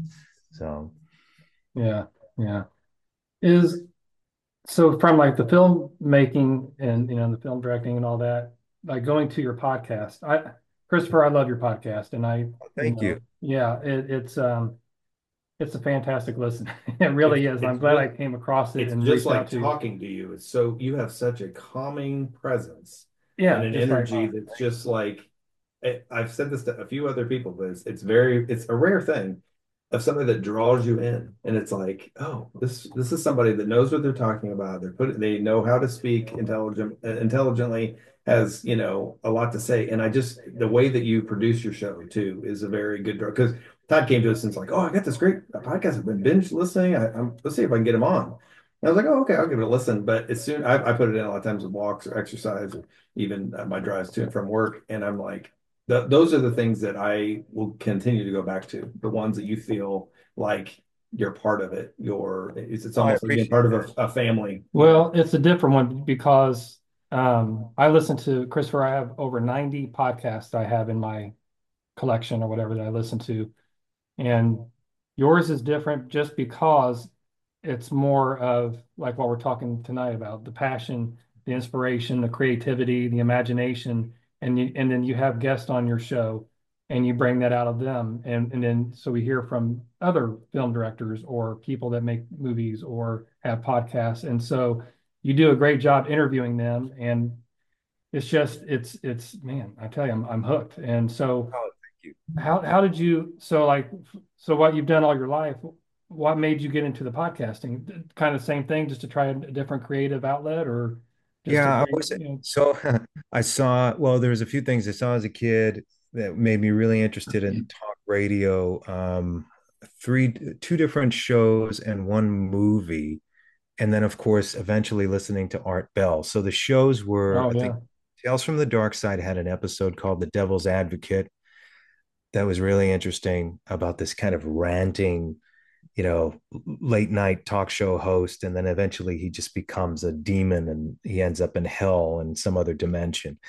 So Yeah. Yeah. Is so from like the film making and you know the film directing and all that, like going to your podcast. I Christopher, I love your podcast, and I thank know, you. Yeah, it, it's um it's a fantastic listen. It really It's- is. I'm it's glad just- I came across it It's and just reached like out to you. talking to you. It's so you have such a calming presence Yeah, and an just like- energy that's just like I- I've said this to a few other people, but it's, it's very it's a rare thing of somebody that draws you in, and it's like, oh, this this is somebody that knows what they're talking about. They're put they know how to speak intelligent uh, intelligently, has you know a lot to say, and I just the way that you produce your show too is a very good draw. Because Todd came to us and was like, oh, I got this great podcast. I've been binge listening. I, I'm let's see if I can get him on. And I was like, oh, okay, I'll give it a listen. But as soon I, I put it in a lot of times with walks or exercise, or even uh, my drives to and from work, and I'm like. Th those are the things that I will continue to go back to. The ones that you feel like you're part of it. You're it's, it's Oh, I almost like being appreciate part of that. a, a family. Well, it's a different one because Um, I listen to Christopher. I have over ninety podcasts I have in my collection or whatever that I listen to, and yours is different just because it's more of like what we're talking tonight about the passion, the inspiration, the creativity, the imagination, and you, and then you have guests on your show and you bring that out of them. And, and then so we hear from other film directors or people that make movies or have podcasts. And so you do a great job interviewing them. And it's just, it's, it's, man, I tell you, I'm, I'm hooked. And so Oh, thank you. how, how did you, so like, so what you've done all your life, what made you get into the podcasting? Kind of same thing, just to try a different creative outlet or just to Yeah, I bring, was you know, so I saw, well, there was a few things I saw as a kid that made me really interested in talk radio. Um, three, two different shows and one movie. And then, of course, eventually listening to Art Bell. So the shows were, oh I think, yeah. Tales from the Dark Side had an episode called The Devil's Advocate that was really interesting about this kind of ranting, you know, late night talk show host. And then eventually he just becomes a demon and he ends up in hell in some other dimension.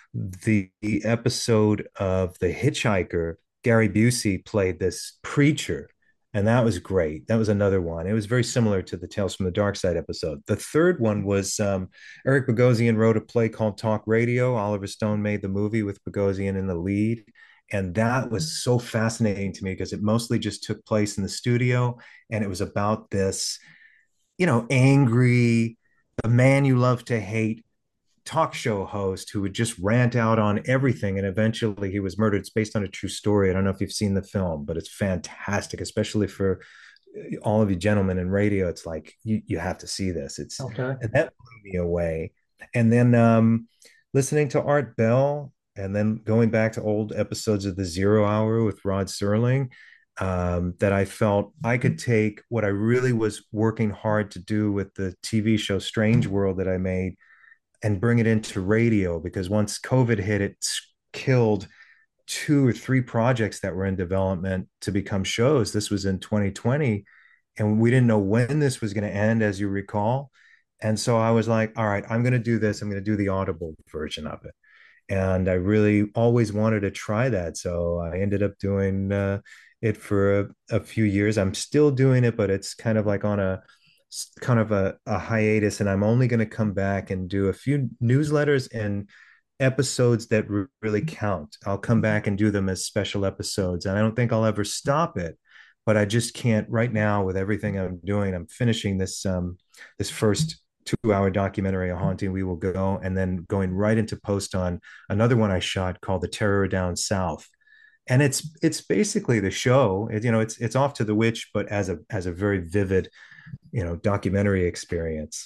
The, the episode of The Hitchhiker, Gary Busey played this preacher, and that was great. That was another one. It was very similar to the Tales from the Dark Side episode. The third one was um, Eric Bogosian wrote a play called Talk Radio. Oliver Stone made the movie with Bogosian in the lead. And that was so fascinating to me because it mostly just took place in the studio. And it was about this, you know, angry, the man you love to hate talk show host who would just rant out on everything. And eventually he was murdered. It's based on a true story. I don't know if you've seen the film, but it's fantastic, especially for all of you gentlemen in radio. It's like, you, you have to see this. It's, Okay. and that blew me away. And then um, listening to Art Bell and then going back to old episodes of the Zero Hour with Rod Serling, um, that I felt I could take what I really was working hard to do with the T V show Strange World that I made and bring it into radio, because once COVID hit, it killed two or three projects that were in development to become shows. This was in twenty twenty, and we didn't know when this was going to end, as you recall. And so I was like, all right, I'm going to do this. I'm going to do the Audible version of it. And I really always wanted to try that. So I ended up doing uh, it for a, a few years. I'm still doing it, but it's kind of like on a kind of a, a hiatus. And I'm only going to come back and do a few newsletters and episodes that re- really count. I'll come back and do them as special episodes. And I don't think I'll ever stop it, but I just can't right now with everything I'm doing. I'm finishing this um, this first two hour documentary, A Haunting We Will Go, and then going right into post on another one I shot called The Terror Down South. And it's it's basically the show. It, you know, it's it's Off to the Witch, but as a as a very vivid, you know, documentary experience.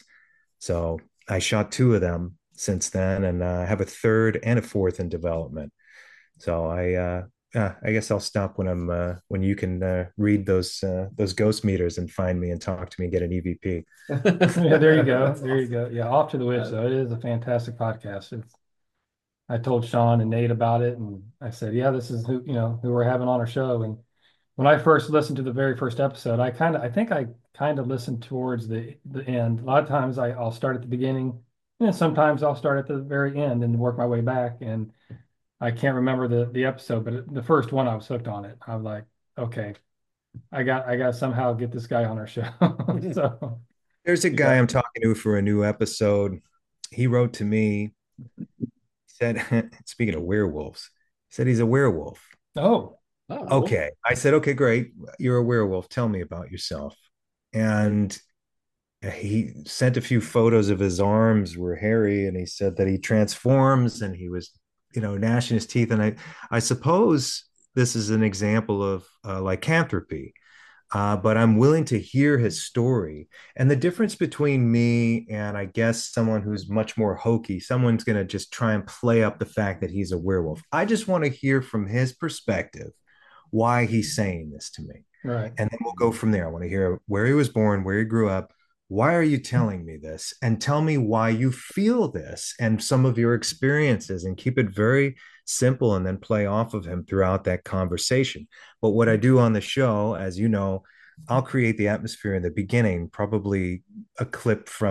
So I shot two of them since then, and uh, have a third and a fourth in development. So I uh, uh, I guess I'll stop when I'm uh, when you can uh, read those uh, those ghost meters and find me and talk to me and get an E V P. Yeah, there you go. That's There you awesome. go. Yeah, Off to the Witch, Uh, though. It is a fantastic podcast. It's, I told Sean and Nate about it, and I said, yeah, this is who, you know, who we're having on our show. And when I first listened to the very first episode, I kind of, I think I kind of listened towards the the end. A lot of times I, I'll start at the beginning, and then sometimes I'll start at the very end and work my way back. And I can't remember the the episode, but the first one I was hooked on it. I was like, okay, I got I got to somehow get this guy on our show. So There's a yeah. guy I'm talking to for a new episode. He wrote to me, said, speaking of werewolves, he said he's a werewolf. Oh, Oh, Okay. I said, okay, great. You're a werewolf. Tell me about yourself. And he sent a few photos of his arms were hairy, and he said that he transforms and he was, you know, gnashing his teeth. And I, I suppose this is an example of uh, lycanthropy. Uh, but I'm willing to hear his story. And the difference between me and I guess someone who's much more hokey, someone's going to just try and play up the fact that he's a werewolf. I just want to hear from his perspective why he's saying this to me. right. And then we'll go from there. I want to hear where he was born, where he grew up. Why are you telling me this? And tell me why you feel this and some of your experiences, and keep it very simple and then play off of him throughout that conversation. But what I do on the show, as you know, I'll create the atmosphere in the beginning, probably a clip from,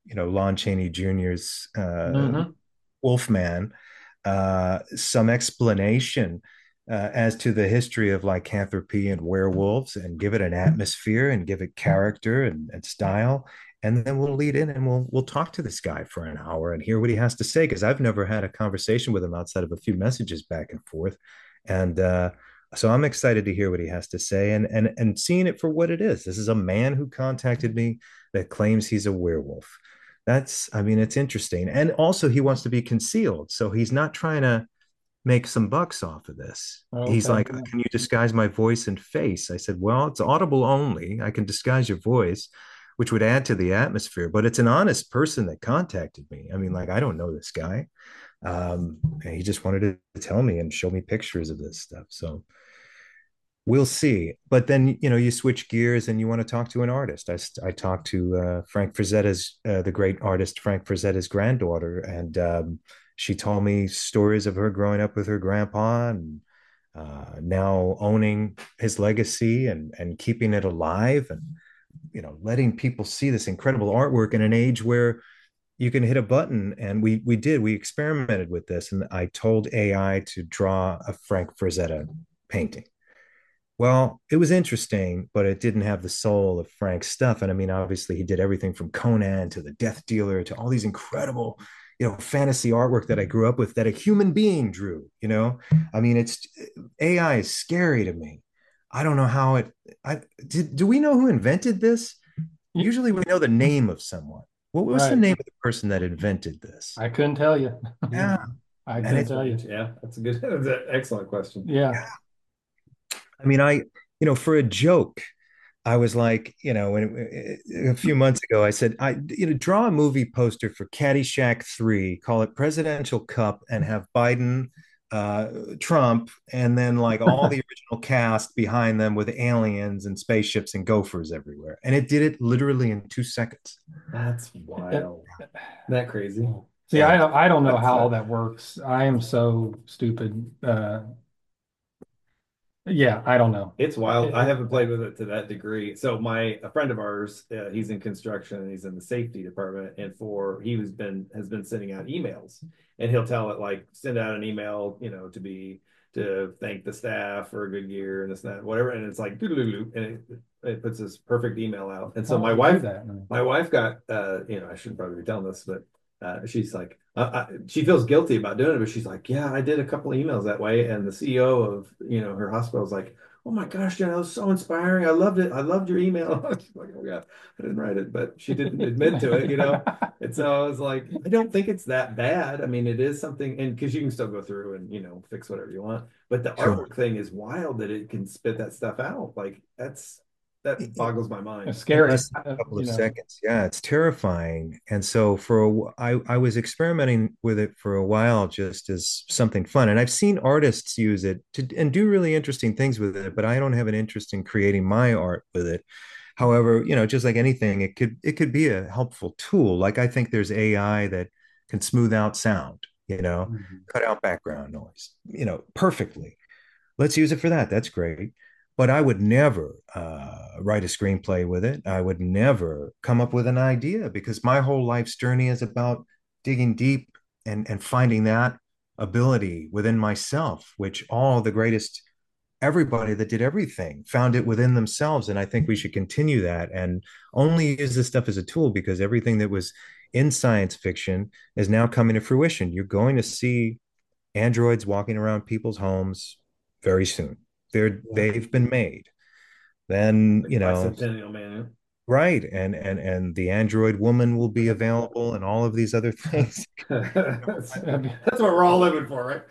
you know, Lon Chaney Junior's uh, Mm-hmm. Wolfman, uh, some explanation uh, as to the history of lycanthropy and werewolves, and give it an atmosphere and give it character and, and style. And then we'll lead in and we'll we'll talk to this guy for an hour and hear what he has to say, because I've never had a conversation with him outside of a few messages back and forth. And uh, so I'm excited to hear what he has to say, and and and seeing it for what it is. This is a man who contacted me that claims he's a werewolf. That's, I mean, it's interesting. And also he wants to be concealed. So he's not trying to make some bucks off of this. He's Okay. like, can you disguise my voice and face? I said, well, it's audible only. I can disguise your voice, which would add to the atmosphere, but it's an honest person that contacted me. I mean, like, I don't know this guy. Um, and he just wanted to tell me and show me pictures of this stuff. So we'll see. But then, you know, you switch gears and you want to talk to an artist. I, I talked to uh, Frank Frazetta's, uh, the great artist Frank Frazetta's granddaughter, and um, she told me stories of her growing up with her grandpa, and uh, now owning his legacy and and keeping it alive, and you know, letting people see this incredible artwork in an age where you can hit a button. And we we did we experimented with this, and I told A I to draw a Frank Frazetta painting. Well, it was interesting, but it didn't have the soul of Frank's stuff. And I mean, obviously, he did everything from Conan to the Death Dealer to all these incredible, you know, fantasy artwork that I grew up with that a human being drew. You know, I mean, it's A I is scary to me. I don't know how it. I did. Do we know who invented this? Y- Usually, we know the name of someone. What was the Right. name of the person that invented this? I couldn't tell you. Yeah, I and couldn't it's tell you. Yeah, that's a good, that's an excellent question. Yeah. I mean, I, you know, for a joke, I was like, you know, when a few months ago, I said, I, you know, draw a movie poster for Caddyshack three, call it Presidential Cup, and have Biden, uh, Trump, and then like all the original cast behind them with aliens and spaceships and gophers everywhere. And it did it literally in two seconds. That's wild. Isn't that crazy? See, Yeah. I don't, I don't know That's how a- all that works. I am so stupid. Uh, yeah, I don't know. It's wild. I haven't played with it to that degree. So my a friend of ours, uh, he's in construction and he's in the safety department, and for he was been has been sending out emails, and he'll tell it like send out an email, you know, to be to thank the staff for a good year and this and that whatever, and it's like doo-doo-doo-doo, and it, it puts this perfect email out. And so How my do you wife, do that? my wife got uh, you know, I shouldn't probably be telling this, but uh, she's like, uh, I, she feels guilty about doing it, but she's like, yeah, I did a couple of emails that way, and the C E O of you know her hospital is like, oh my gosh, Jen, that was so inspiring. I loved it. I loved your email. She's like, oh yeah, I didn't write it, but she didn't admit to it, you know. And so I was like, I don't think it's that bad. I mean, it is something, and because you can still go through and you know fix whatever you want. But the Sure. artwork thing is wild that it can spit that stuff out. Like that's that boggles my mind. It's scary. Less than Uh, a couple you of know. seconds. Yeah, it's terrifying. And so for a, wh- I, I was experimenting with it for a while just as something fun. And I've seen artists use it to and do really interesting things with it, but I don't have an interest in creating my art with it. However, you know, just like anything, it could it could be a helpful tool. Like I think there's A I that can smooth out sound, you know, Mhm. cut out background noise, you know, perfectly. Let's use it for that. That's great. But I would never uh, write a screenplay with it. I would never come up with an idea, because my whole life's journey is about digging deep and, and finding that ability within myself, which all the greatest, everybody that did everything found it within themselves. And I think we should continue that and only use this stuff as a tool, because everything that was in science fiction is now coming to fruition. You're going to see androids walking around people's homes very soon. They're they've been made. Then, you know, Bicentennial man. right. And and and the android woman will be available and all of these other things. that's, that's what we're all living for, right?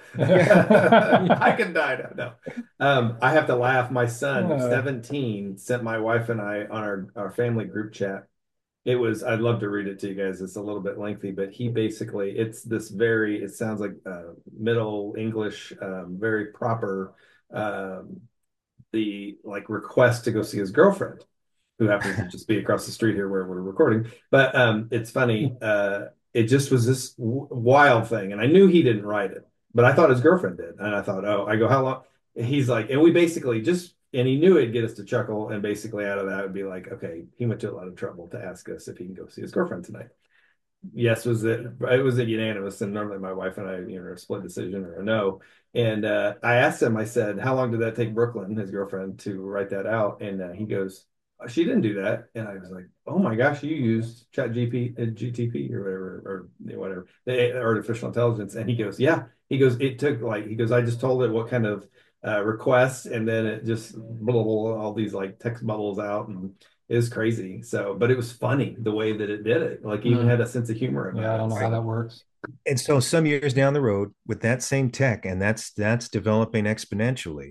I can die now. No. Um, I have to laugh. My son, Uh. seventeen, sent my wife and I on our, our family group chat. It was, I'd love to read it to you guys. It's a little bit lengthy, but he basically, it's this very, it sounds like uh, Middle English, um, very proper, um, the like request to go see his girlfriend, who happens to just be across the street here where we're recording. But um, it's funny. Uh, it just was this w- wild thing. And I knew he didn't write it, but I thought his girlfriend did. And I thought, oh, I go, how long? He's like, and we basically just, and he knew it'd get us to chuckle. And basically out of that would be like, okay, he went to a lot of trouble to ask us if he can go see his girlfriend tonight. yes was it it was a unanimous, and normally my wife and I, you know, a split decision or a no. And uh, I asked him, I said, how long did that take Brooklyn, his girlfriend, to write that out? And uh, he goes, "Oh, she didn't do that." And I was like, oh my gosh, you used Chat G P, uh, G T P or whatever, or you know, whatever, the artificial intelligence. And he goes, yeah. He goes, it took like, he goes, I just told it what kind of uh, requests, and then it just blah, blah, blah, all these like text bubbles out, and it was crazy. So, but it was funny the way that it did it. Like, even Mm. had a sense of humor Yeah, I about don't it. know how So, that works. And so some years down the road with that same tech, and that's that's developing exponentially,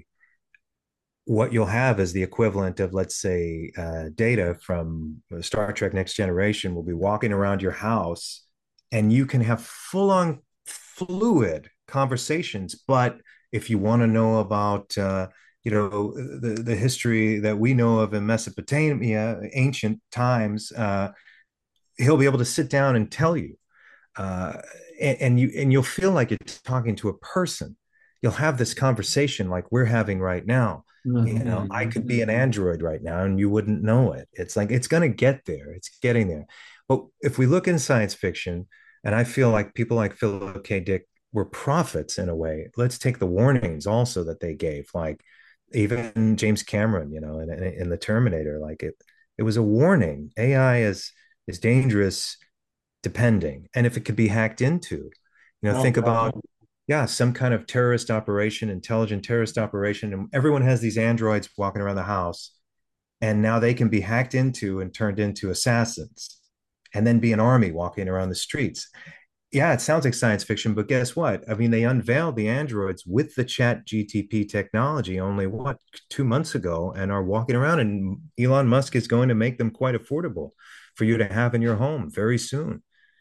what you'll have is the equivalent of, let's say, uh, data from Star Trek Next Generation will be walking around your house, and you can have full on fluid conversations. But if you want to know about, uh, you know, the, the history that we know of in Mesopotamia, ancient times, uh, he'll be able to sit down and tell you. Uh, and, and you and you'll feel like you're talking to a person. You'll have this conversation like we're having right now. You know, I could be an android right now and you wouldn't know it. It's like it's going to get there. It's getting there. But if we look in science fiction, and I feel like people like Philip K. Dick were prophets in a way. Let's take the warnings also that they gave, like even James Cameron, you know, in, in the Terminator, like it, it was a warning. A I is is dangerous depending. And if it could be hacked into, you know, Oh, think God. about, yeah, some kind of terrorist operation, intelligent terrorist operation, and everyone has these androids walking around the house, and now they can be hacked into and turned into assassins, and then be an army walking around the streets. Yeah, it sounds like science fiction, but guess what? I mean, they unveiled the androids with the Chat G T P technology only what two months ago, and are walking around. And Elon Musk is going to make them quite affordable for you to have in your home very soon.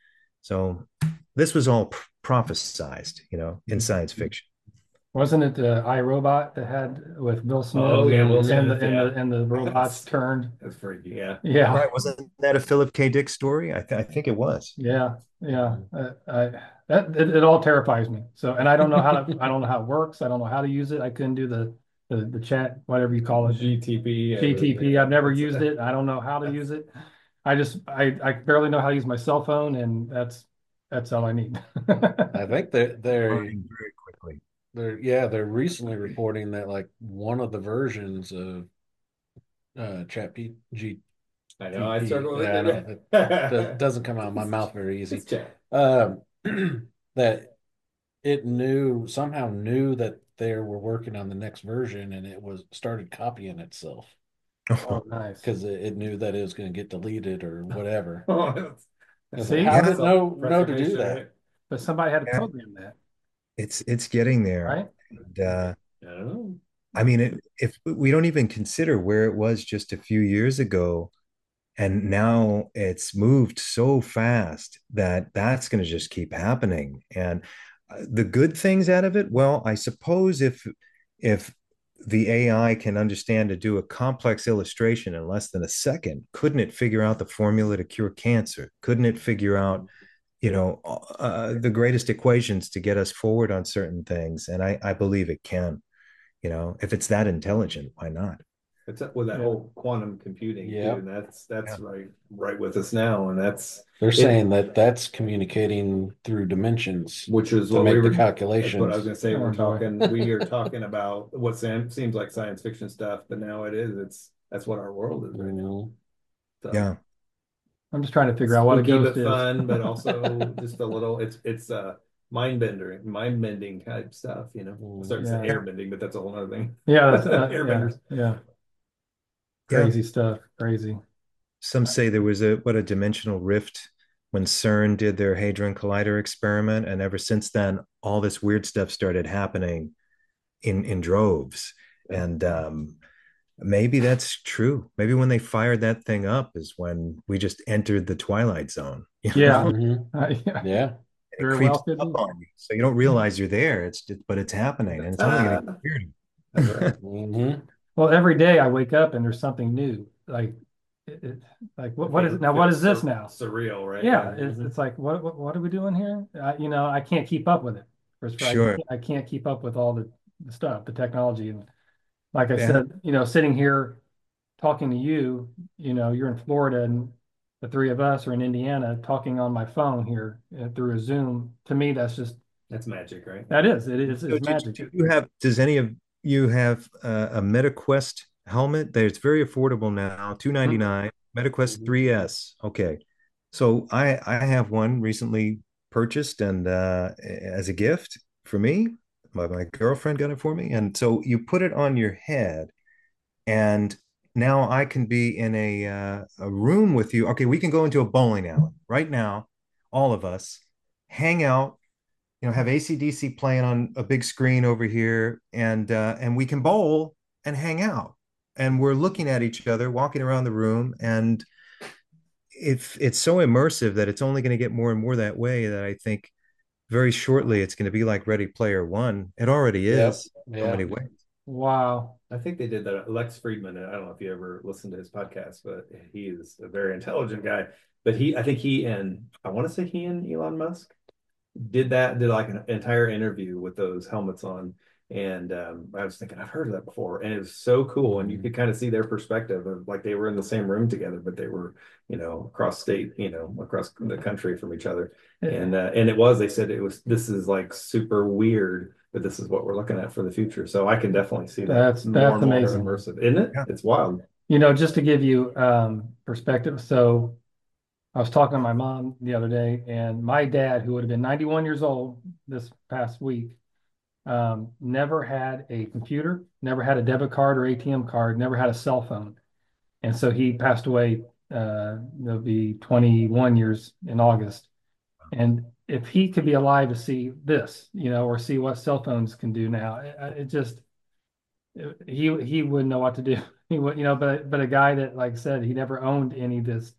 So this was all prophesized, you know, in science fiction. Wasn't it the iRobot that had with Will Smith? oh yeah, Will and Smith, the and yeah. the and the robots turned. That's freaky. Yeah. Yeah, Right? Wasn't that a Philip K. Dick story? I, th- I think it was. yeah, yeah. Uh, I, that it, it all terrifies me. So, and I don't know how to. I don't know how it works. I don't know how to use it. I couldn't do the the, the chat, whatever you call it, G T P. G T P. I've never used it. I don't know how to use it. I just I I barely know how to use my cell phone, and that's that's all I need. I think they're they're Learning very quickly. they're yeah, they're recently reporting that like one of the versions of uh Chat P G I know. I struggle with yeah, I know, it. it do- doesn't come out of my mouth very easy. It's chat. Um, that it knew somehow knew that they were working on the next version, and it was started copying itself Oh, nice. because it, it knew that it was going to get deleted or whatever. Oh, that's- that's See? How did it self- know know to do preservation, that? right? But somebody had to Yeah. program that, It's it's getting there. right? And, uh, I don't know. I mean, it, if we don't even consider where it was just a few years ago, and now it's moved so fast that that's going to just keep happening. And uh, the good things out of it, well, I suppose if if the A I can understand to do a complex illustration in less than a second, couldn't it figure out the formula to cure cancer? Couldn't it figure out, you know, uh, the greatest equations to get us forward on certain things? And I, I believe it can. You know, if it's that intelligent, why not? It's up with that Yeah. whole quantum computing Yeah. too, and that's that's Yeah. right right with us now, and that's They're It- saying that that's communicating through dimensions which is to what make we the were. That's calculations. what I was gonna say. Oh, We're boy. talking. We are talking about what Sam, seems like science fiction stuff, but now it is. It's that's what our world is You right now. know, So, Yeah. I'm just trying to figure out what a spooky ghost but is. fun, but also just a little. It's it's uh mind bending, mind bending type stuff. You know, I started saying Yeah. air bending, but that's a whole other thing. Yeah, that's, uh, yeah, Airbenders. yeah. Yeah. Crazy stuff. Crazy. Some say there was a what a dimensional rift when CERN did their Hadron Collider experiment, and ever since then, all this weird stuff started happening in in droves. And um, maybe that's true. Maybe when they fired that thing up is when we just entered the twilight zone. You Yeah. know? Mhm. Uh, yeah. Yeah. It Very creeps well could up be. on you, so you don't realize you're there. It's just, but it's happening, and it's only going to Ah. get weirder. That's right. hmm Well, every day I wake up and there's something new. Like, it, it, like what, what is now? What is this Sur- now? Surreal, right? Yeah, it's, it's like what, what what are we doing here? I, you know, I can't keep up with it. First, I Sure. can't, I can't keep up with all the, the stuff, the technology, and like I Yeah. said, you know, sitting here talking to you, you know, you're in Florida and the three of us are in Indiana talking on my phone here uh, through a Zoom. To me, that's just That's magic, right? that is it is So it's do, magic. do you have, does any of you have uh, a MetaQuest helmet? That's very affordable now, two ninety-nine. MetaQuest Mhm. three S. Okay. So I I have one recently purchased and uh, as a gift for me. My, my girlfriend got it for me. And so you put it on your head and now I can be in a uh, a room with you. Okay, we can go into a bowling alley right now, all of us, hang out, you know, have A C D C playing on a big screen over here, and uh, and we can bowl and hang out, and we're looking at each other, walking around the room, and if it's so immersive that it's only going to get more and more that way. That I think very shortly it's going to be like Ready Player One. It already Yep. is in so Yeah. many ways. Wow. I think they did that. Lex Friedman, I don't know if you ever listened to his podcast, but he is a very intelligent guy. But he, I think he and I want to say he and Elon Musk did that, did like an entire interview with those helmets on. And um, I was thinking, I've heard of that before. And it was so cool. And you could kind of see their perspective of like they were in the same room together, but they were, you know, across state, you know, across the country from each other. And uh, and it was, they said it was, this is like super weird, but this is what we're looking at for the future. So I can definitely see that That's more that's and more amazing. immersive, isn't it? Yeah. It's wild. You know, just to give you um, perspective. So I was talking to my mom the other day, and my dad, who would have been ninety-one years old this past week, um, never had a computer, never had a debit card or A T M card, never had a cell phone. And so he passed away, uh, it'll be twenty-one years in August. And if he could be alive to see this, you know, or see what cell phones can do now, it, it just, it, he he wouldn't know what to do. He would, you know, but but a guy that, like I said, he never owned any of this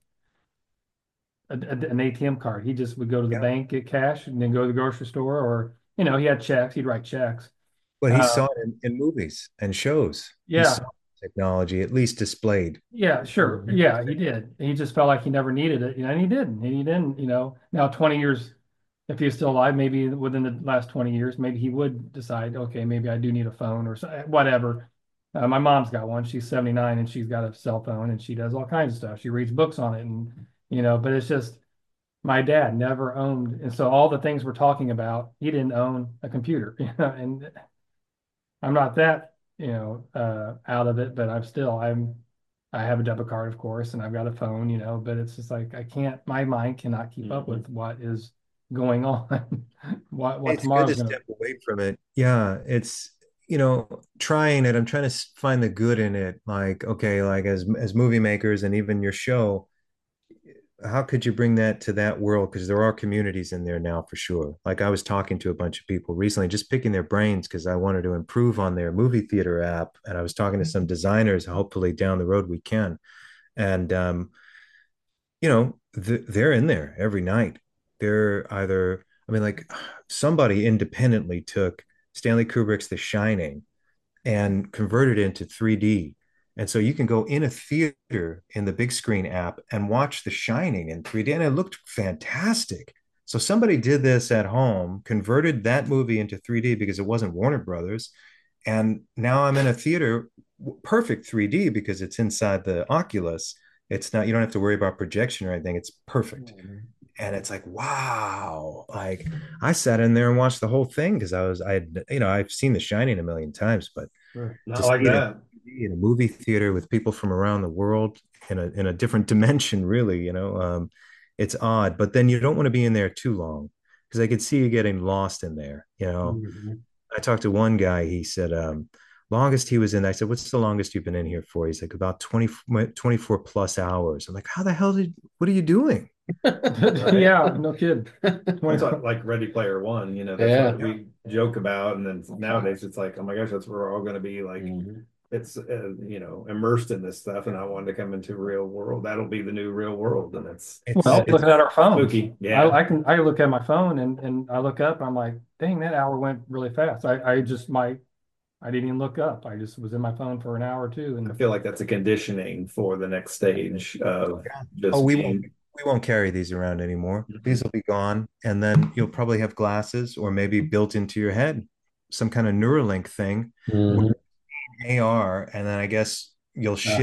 a, a- an A T M card. He just would go to the Yeah. bank, get cash, and then go to the grocery store, or you know, he had checks. He'd write checks. But he Uh, saw it in, in movies and shows. He saw yeah, technology at least displayed. yeah, sure, yeah, he did. He just felt like he never needed it, you know, and he didn't. And he didn't, you know. Now, twenty years, if he was still alive, maybe within the last twenty years, maybe he would decide, okay, maybe I do need a phone or so, whatever. Uh, my mom's got one. She's seventy-nine and she's got a cell phone and she does all kinds of stuff. She reads books on it and, you know, but it's just my dad never owned. And so all the things we're talking about, he didn't own a computer, you know, and I'm not that, you know, uh, out of it, but I'm still, I'm, I have a debit card, of course, and I've got a phone, you know, but it's just like, I can't, my mind cannot keep up with what is going on, what, what It's good to tomorrow's going to. step away from it. Yeah, it's you know trying it. I'm trying to s- find the good in it. Like okay, like as as movie makers and even your show, how could you bring that to that world? Because there are communities in there now for sure. Like I was talking to a bunch of people recently, just picking their brains because I wanted to improve on their movie theater app, and I was talking to some designers. Hopefully down the road we can, and um, you know, th- they're in there every night. They're either, I mean, like somebody independently took Stanley Kubrick's The Shining and converted it into three D. And so you can go in a theater in the big screen app and watch The Shining in three D, and it looked fantastic. So somebody did this at home, converted that movie into three D because it wasn't Warner Brothers. And now I'm in a theater, perfect three D because it's inside the Oculus. It's not, you don't have to worry about projection or anything. It's perfect. And it's like, wow. Like I sat in there and watched the whole thing because I was, I had, you know, I've seen The Shining a million times, but Not to like see it that. in a movie theater with people from around the world in a in a different dimension, really, you know, um, it's odd. But then you don't want to be in there too long because I could see you getting lost in there. You know, Mhm. I talked to one guy. He said, um, longest he was in. I said, what's the longest you've been in here for? He's like, about twenty, twenty-four plus hours. I'm like, how the hell did? What are you doing? Right. Yeah, no kid. That's twenty, what, like Ready Player One, you know, that's Yeah. what we joke about. And then nowadays it's like, oh my gosh, that's where we're all going to be like, Mhm. it's, uh, you know, immersed in this stuff. And I wanted to come into real world. That'll be the new real world. And it's, It's well, it's looking at our phones. spooky. I, Yeah. I can, I look at my phone and, and I look up, I'm like, dang, that hour went really fast. I, I just, my, I didn't even look up. I just was in my phone for an hour or two. I And feel like that's a conditioning for the next stage of oh, just we won't being, we won't carry these around anymore. Mhm. These will be gone, and then you'll probably have glasses or maybe built into your head, some kind of Neuralink thing, Mhm. A R, and then I guess you'll Ah, shift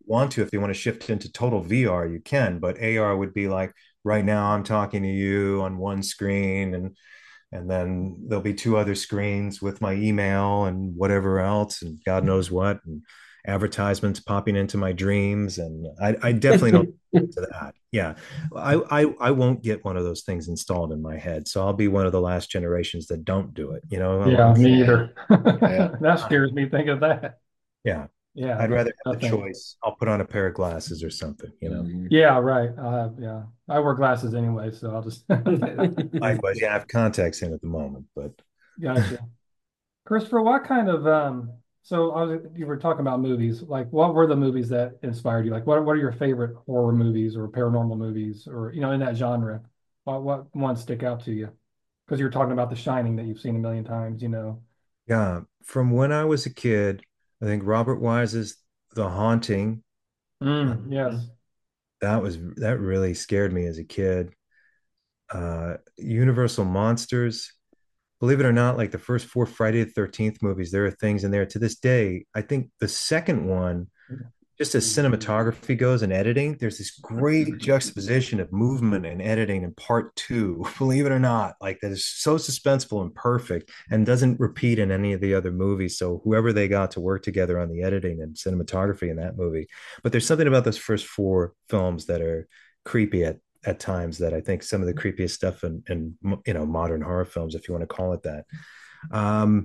want to, if they want to shift into total V R, you can, but A R would be like right now I'm talking to you on one screen, and and then there'll be two other screens with my email and whatever else, and God knows what, and advertisements popping into my dreams. And I, I definitely don't to that. Yeah. I, I I won't get one of those things installed in my head. So I'll be one of the last generations that don't do it. You know, I'm, Yeah, I'm me Yeah. either. Yeah. That scares me thinking of that. yeah. Yeah, I'd rather have the nothing. choice. I'll put on a pair of glasses or something, you know. Mhm. Yeah, right. I have, yeah. I wear glasses anyway, so I'll just Likewise, yeah, I have contacts in at the moment, but gotcha. Christopher, what kind of um so I was you were talking about movies. Like what were the movies that inspired you? Like what what are your favorite horror movies or paranormal movies or you know in that genre? What what ones stick out to you? Because you were talking about The Shining that you've seen a million times, you know. yeah, from when I was a kid, I think Robert Wise's The Haunting, uh, Mm, yes. that was that really scared me as a kid. Uh, Universal Monsters, believe it or not, like the first four Friday the thirteenth movies, there are things in there to this day. I think the second one, just as cinematography goes and editing, there's this great juxtaposition of movement and editing in part two. Believe it or not, like that is so suspenseful and perfect and doesn't repeat in any of the other movies. So whoever they got to work together on the editing and cinematography in that movie. But there's something about those first four films that are creepy at at times, that I think some of the creepiest stuff in, in you know modern horror films, if you want to call it that. Um,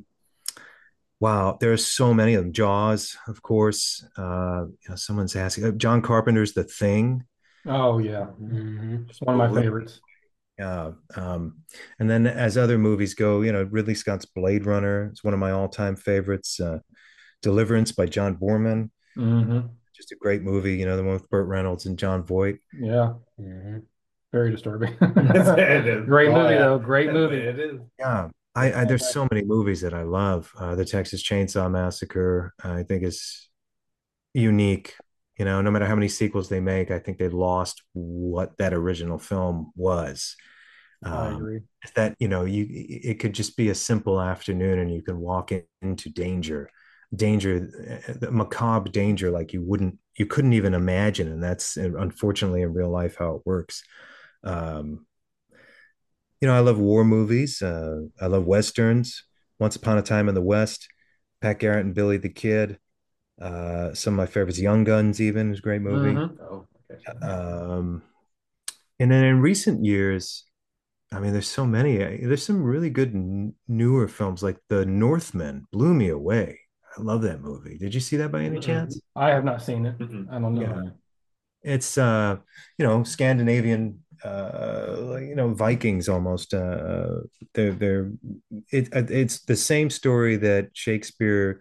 Wow, there are so many of them. Jaws, of course. Uh, you know, someone's asking. uh, John Carpenter's The Thing. Oh yeah. Mhm. It's one of my favorites. Yeah. Um, and then as other movies go, you know, Ridley Scott's Blade Runner is one of my all-time favorites. Uh, Deliverance by John Boorman, Hmm. just a great movie. You know, the one with Burt Reynolds and John Voight. Yeah, Mhm. very disturbing. It is. Great Oh, movie yeah. though. Great movie. It is. Yeah. I, I there's so many movies that I love. Uh, the Texas Chainsaw Massacre, I think is unique. You know, no matter how many sequels they make, I think they've lost what that original film was. I Um, agree. that you know, you it could just be a simple afternoon, and you can walk in, into danger, danger, uh, macabre danger, like you wouldn't, you couldn't even imagine, and that's uh, unfortunately in real life how it works. Um, you know, I love war movies. Uh, I love westerns. Once Upon a Time in the West, Pat Garrett and Billy the Kid. Uh, some of my favorites, Young Guns, even is a great movie. Hmm. Oh, okay. Um, and then in recent years, I mean, there's so many. There's some really good n- newer films, like The Northman blew me away. I love that movie. Did you see that by any Mm-mm. chance? I have not seen it. Mm-mm. I don't know. Yeah, it's uh, you know, Scandinavian, uh, like, you know, Vikings almost. Uh, they're they're it, it's the same story that Shakespeare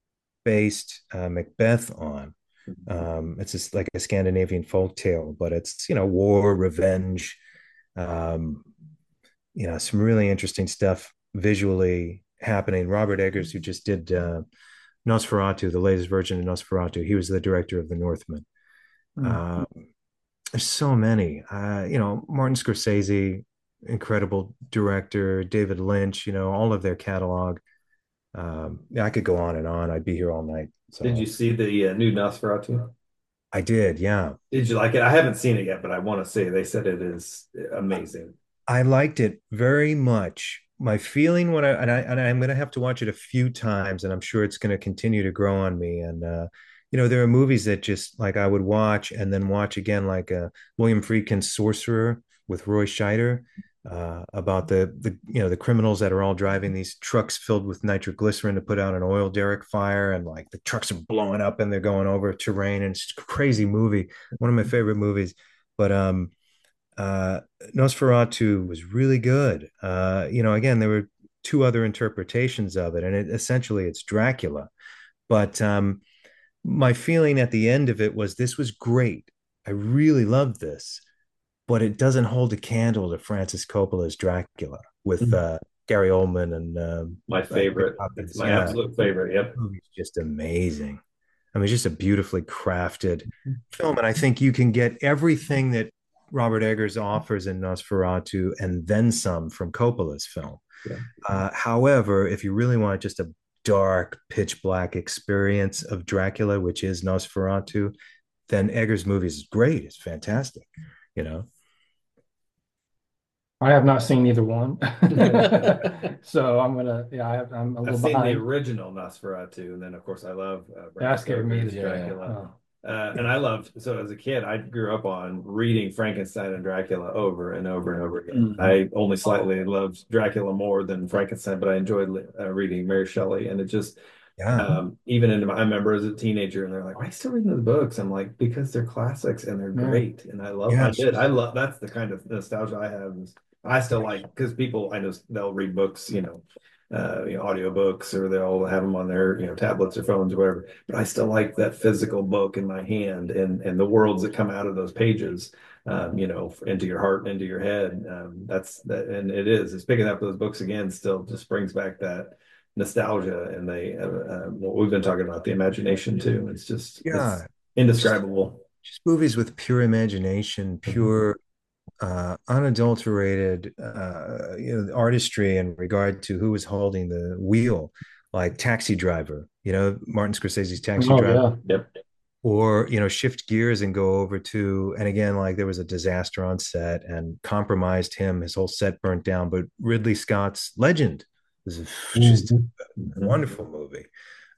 based uh, Macbeth on. Um, it's just like a Scandinavian folk tale, but it's, you know, war, revenge, um, you know, some really interesting stuff visually happening. Robert Eggers, who just did uh, Nosferatu, the latest version of Nosferatu, he was the director of The Northman. Mm. Uh, there's so many. Uh, you know, Martin Scorsese, incredible director, David Lynch, you know, all of their catalog. Um, yeah, I could go on and on. I'd be here all night. Did So you see the uh, new Nosferatu? I did, yeah. Did you like it? I haven't seen it yet, but I want to say they said it is amazing. I liked it very much. My feeling when I and I and I'm going to have to watch it a few times, and I'm sure it's going to continue to grow on me. And uh, you know, there are movies that just like I would watch and then watch again, like uh, William Friedkin's Sorcerer with Roy Scheider, uh, about the the you know the criminals that are all driving these trucks filled with nitroglycerin to put out an oil derrick fire, and like the trucks are blowing up and they're going over terrain, and it's a crazy movie. One of my favorite movies, but um uh, Nosferatu was really good. Uh, you know, again, there were two other interpretations of it, and it, essentially it's Dracula. But um, my feeling at the end of it was this was great. I really loved this, but it doesn't hold a candle to Francis Coppola's Dracula with uh, Gary Oldman and um, My uh, Mary favorite. It's Poppins. my Yeah, absolute favorite. Yep. the movie's just amazing. I mean, just a beautifully crafted film. And I think you can get everything that Robert Eggers offers in Nosferatu and then some from Coppola's film. Yeah. Uh, however, if you really want just a dark, pitch black experience of Dracula, which is Nosferatu, then Eggers' movies is great. It's fantastic, you know. I have not seen either one, so I'm gonna. Yeah, I have, I'm a I've little seen the behind. original Nosferatu, and then of course I love uh, Bram That scared me. Stoker's To- Dracula. Oh, Uh, and I loved, so as a kid, I grew up on reading Frankenstein and Dracula over and over and over again. Mhm. I only slightly loved Dracula more than Frankenstein, but I enjoyed uh, reading Mary Shelley. And it just, Yeah, um, even into my, I remember as a teenager, and they're like, why are you still reading those books? I'm like, because they're classics and they're yeah. great. And I love, I yeah, did, I love, that's the kind of nostalgia I have. Is I still like, because people, I know they'll read books, you know, uh, you know, audiobooks, or they'll have them on their, you know, tablets or phones or whatever. But I still like that physical book in my hand, and and the worlds that come out of those pages, um, you know, into your heart and into your head. Um, that's that, and it is. It's picking up those books again. Still, just brings back that nostalgia, and they, uh, uh, what we've been talking about, the imagination too. It's just, it's yeah. Just indescribable. just movies with pure imagination, pure uh, unadulterated, uh, you know, artistry in regard to who was holding the wheel, like Taxi Driver, you know, Martin Scorsese's Taxi Oh Driver, yeah. Yep. or, you know, shift gears and go over to, and again, like there was a disaster on set and compromised him, his whole set burnt down, but Ridley Scott's Legend is just Mhm. a wonderful movie.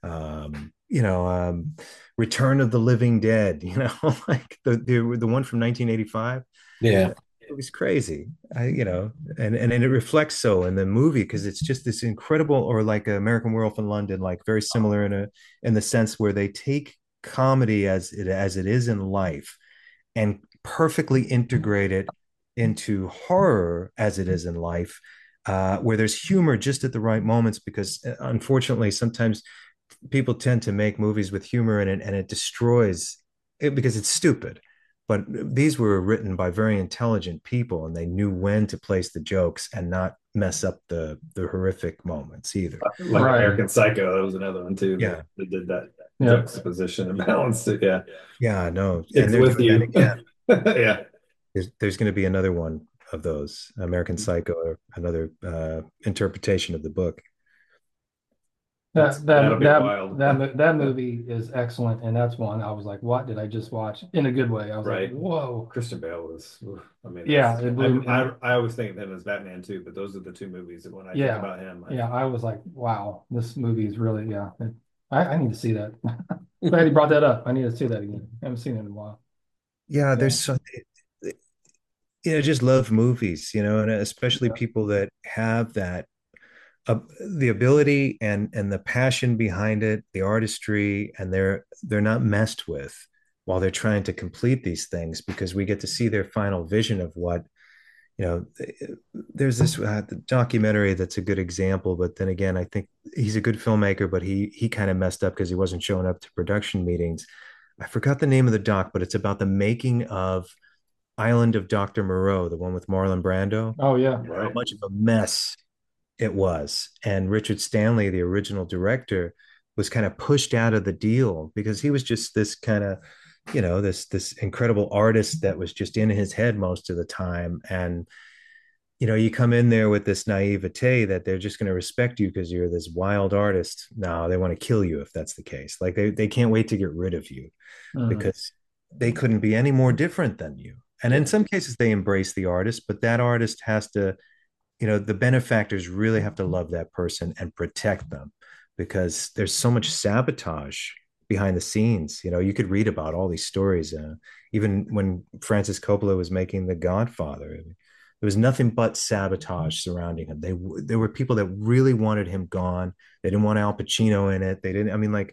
Um, you know, um, Return of the Living Dead, you know, like the, the the one from nineteen eighty-five. Yeah. It was crazy. I, you know, and and, and it reflects so in the movie because it's just this incredible, or like American Werewolf in London, like very similar in a in the sense where they take comedy as it as it is in life and perfectly integrate it into horror as it is in life, uh, where there's humor just at the right moments. Because uh, unfortunately, sometimes people tend to make movies with humor in it and it destroys it because it's stupid. But these were written by very intelligent people and they knew when to place the jokes and not mess up the the horrific moments either. Like Right. American Psycho, that was another one too. Yeah. That, that did that Yeah. juxtaposition and balanced it. Yeah. Yeah, no. It's And they're with doing that you. again. Yeah. There's, there's going to be another one of those, American Psycho, or another uh, interpretation of the book. That's- That that'll that be that wild. that mo- that movie is excellent, and that's one I was like, "What did I just watch?" In a good way. I was Right. like, "Whoa!" Christian Bale was, oof, I mean, Yeah, it's- it blew me- I, I, I always think of him as Batman too, but those are the two movies that when I Yeah. think about him, I, Yeah, I was like, "Wow, this movie is really yeah." It, I I need to see that. Glad you brought that up. I need to see that again. I haven't seen it in a while. Yeah, there's so, you know, just love movies, you know, and especially Yeah. people that have that uh, the ability and and the passion behind it, the artistry, and they're they're not messed with while they're trying to complete these things because we get to see their final vision of what, you know, there's this uh, documentary that's a good example, but then again, I think he's a good filmmaker, but he he kind of messed up because he wasn't showing up to production meetings. I forgot the name of the doc, but it's about the making of Island of Doctor Moreau, the one with Marlon Brando. Oh yeah. How right. much of a mess it was. And Richard Stanley, the original director, was kind of pushed out of the deal because he was just this kind of, you know, this this incredible artist that was just in his head most of the time. And you know, you come in there with this naivete that they're just going to respect you because you're this wild artist. No, they want to kill you if that's the case. Like they they can't wait to get rid of you Mhm. because they couldn't be any more different than you. And in some cases they embrace the artist, but that artist has to, you know, the benefactors really have to love that person and protect them because there's so much sabotage behind the scenes. You know, you could read about all these stories. Uh, even when Francis Coppola was making The Godfather, there was nothing but sabotage surrounding him. They there were people that really wanted him gone. They didn't want Al Pacino in it. They didn't. I mean, like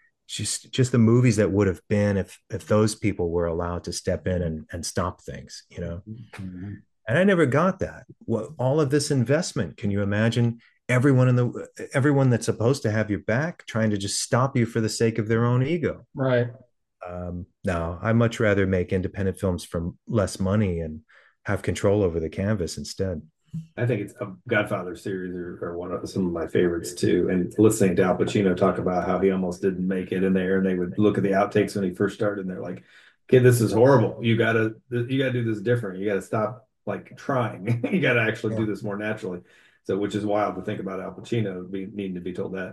just just the movies that would have been if if those people were allowed to step in and and stop things. You know. Mhm. And I never got that. What all of this investment? Can you imagine everyone in the everyone that's supposed to have your back trying to just stop you for the sake of their own ego? Right. Um, no, I much rather make independent films for less money and have control over the canvas instead. I think it's a Godfather series are, are one of some of my favorites too. And listening to Al Pacino talk about how he almost didn't make it in there, and they would look at the outtakes when he first started, and they're like, "Kid, this is horrible. You gotta, you gotta do this different. You gotta stop like trying. You gotta actually do this more naturally." So, which is wild to think about Al Pacino be, needing to be told that.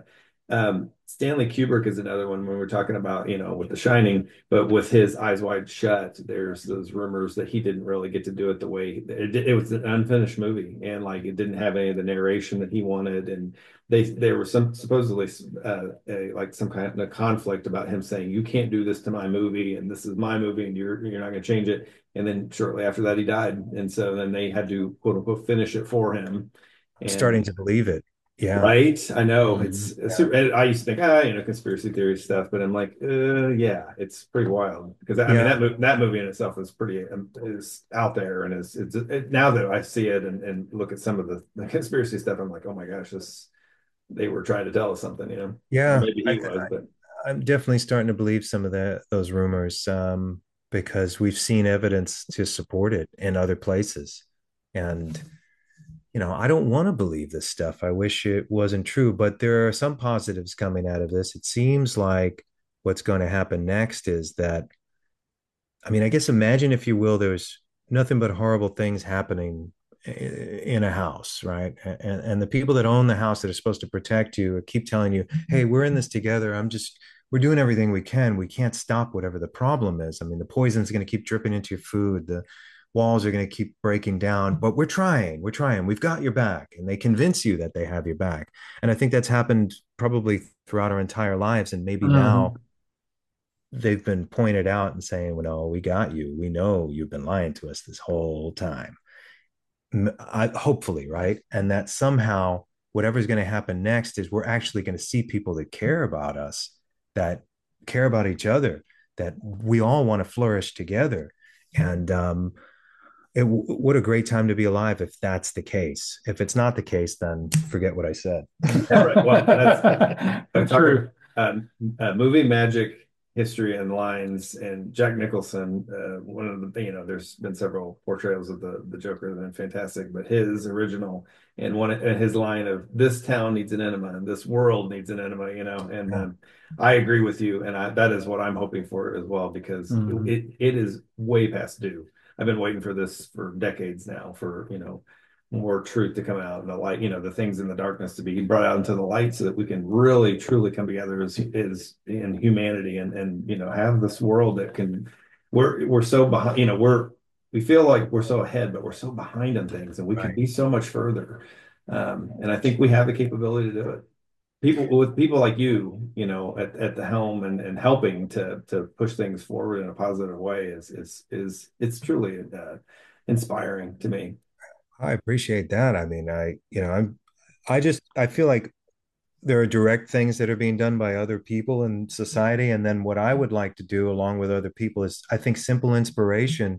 Um, Stanley Kubrick is another one when we're talking about, you know, with The Shining, but with his Eyes Wide Shut, there's those rumors that he didn't really get to do it the way it, it was an unfinished movie, and like it didn't have any of the narration that he wanted, and they there was some supposedly uh, a, like some kind of conflict about him saying you can't do this to my movie, and this is my movie, and you're you're not going to change it. And then shortly after that, he died, and so then they had to quote unquote finish it for him. I'm starting And to believe it. Yeah. right. I know Mhm. it's, it's super, and I used to think, ah, you know, conspiracy theory stuff, but I'm like, uh, yeah, it's pretty wild because I mean Yeah. that movie, that movie in itself is pretty um, is out there, and is it's it, now that I see it and, and look at some of the, the conspiracy stuff, I'm like, oh my gosh, this they were trying to tell us something, you know, or Yeah. maybe I, he was, I, but I'm definitely starting to believe some of that those rumors um, because we've seen evidence to support it in other places. And you know, I don't want to believe this stuff. I wish it wasn't true, but there are some positives coming out of this. It seems like what's going to happen next is that, I mean, I guess imagine, if you will, there's nothing but horrible things happening in a house, right? And, and the people that own the house that are supposed to protect you keep telling you, hey, we're in this together. I'm just, we're doing everything we can. We can't stop whatever the problem is. I mean, the poison's going to keep dripping into your food. The walls are going to keep breaking down, but we're trying. We're trying. We've got your back. And they convince you that they have your back. And I think that's happened probably throughout our entire lives. And maybe now Mhm. they've been pointed out and saying, well, no, we got you. We know you've been lying to us this whole time. I, hopefully, right? And that somehow whatever's going to happen next is we're actually going to see people that care about us, that care about each other, that we all want to flourish together. And um, it, what a great time to be alive if that's the case. If it's not the case, then forget what I said. yeah, right. Well, that's I'm talking True. um, uh, movie magic, history, and lines. And Jack Nicholson, uh, one of the you know, there's been several portrayals of the the Joker that have been fantastic, but his original and one and his line of "This town needs an enema, and this world needs an enema," you know. And Yeah. um, I agree with you, and I, that is what I'm hoping for as well because Mhm. it it is way past due. I've been waiting for this for decades now, for you know more truth to come out and the light, you know, the things in the darkness to be brought out into the light so that we can really truly come together as is in humanity and and you know have this world that can we're we're so behind, you know, we're we feel like we're so ahead, but we're so behind on things and we can Right. be so much further. Um, and I think we have the capability to do it. People with people like you, you know, at, at the helm and, and helping to to push things forward in a positive way is is is it's truly uh, inspiring to me. I appreciate that. I mean, I, you know, I'm, I just, I feel like there are direct things that are being done by other people in society. And then what I would like to do along with other people is, I think simple inspiration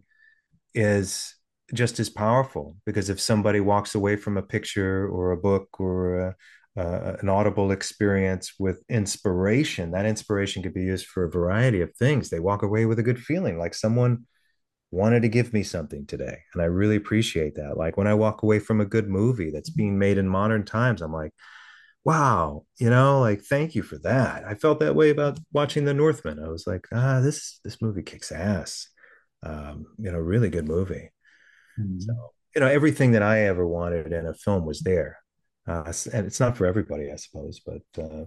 is just as powerful because if somebody walks away from a picture or a book or a, uh, an audible experience with inspiration, that inspiration could be used for a variety of things. They walk away with a good feeling, like someone wanted to give me something today. And I really appreciate that. Like when I walk away from a good movie that's being made in modern times, I'm like, wow, you know, like thank you for that. I felt that way about watching The Northman. I was like, ah, this this movie kicks ass. Um, you know, really good movie. So, Mhm. you know, everything that I ever wanted in a film was there. Uh, and it's not for everybody, I suppose, but uh,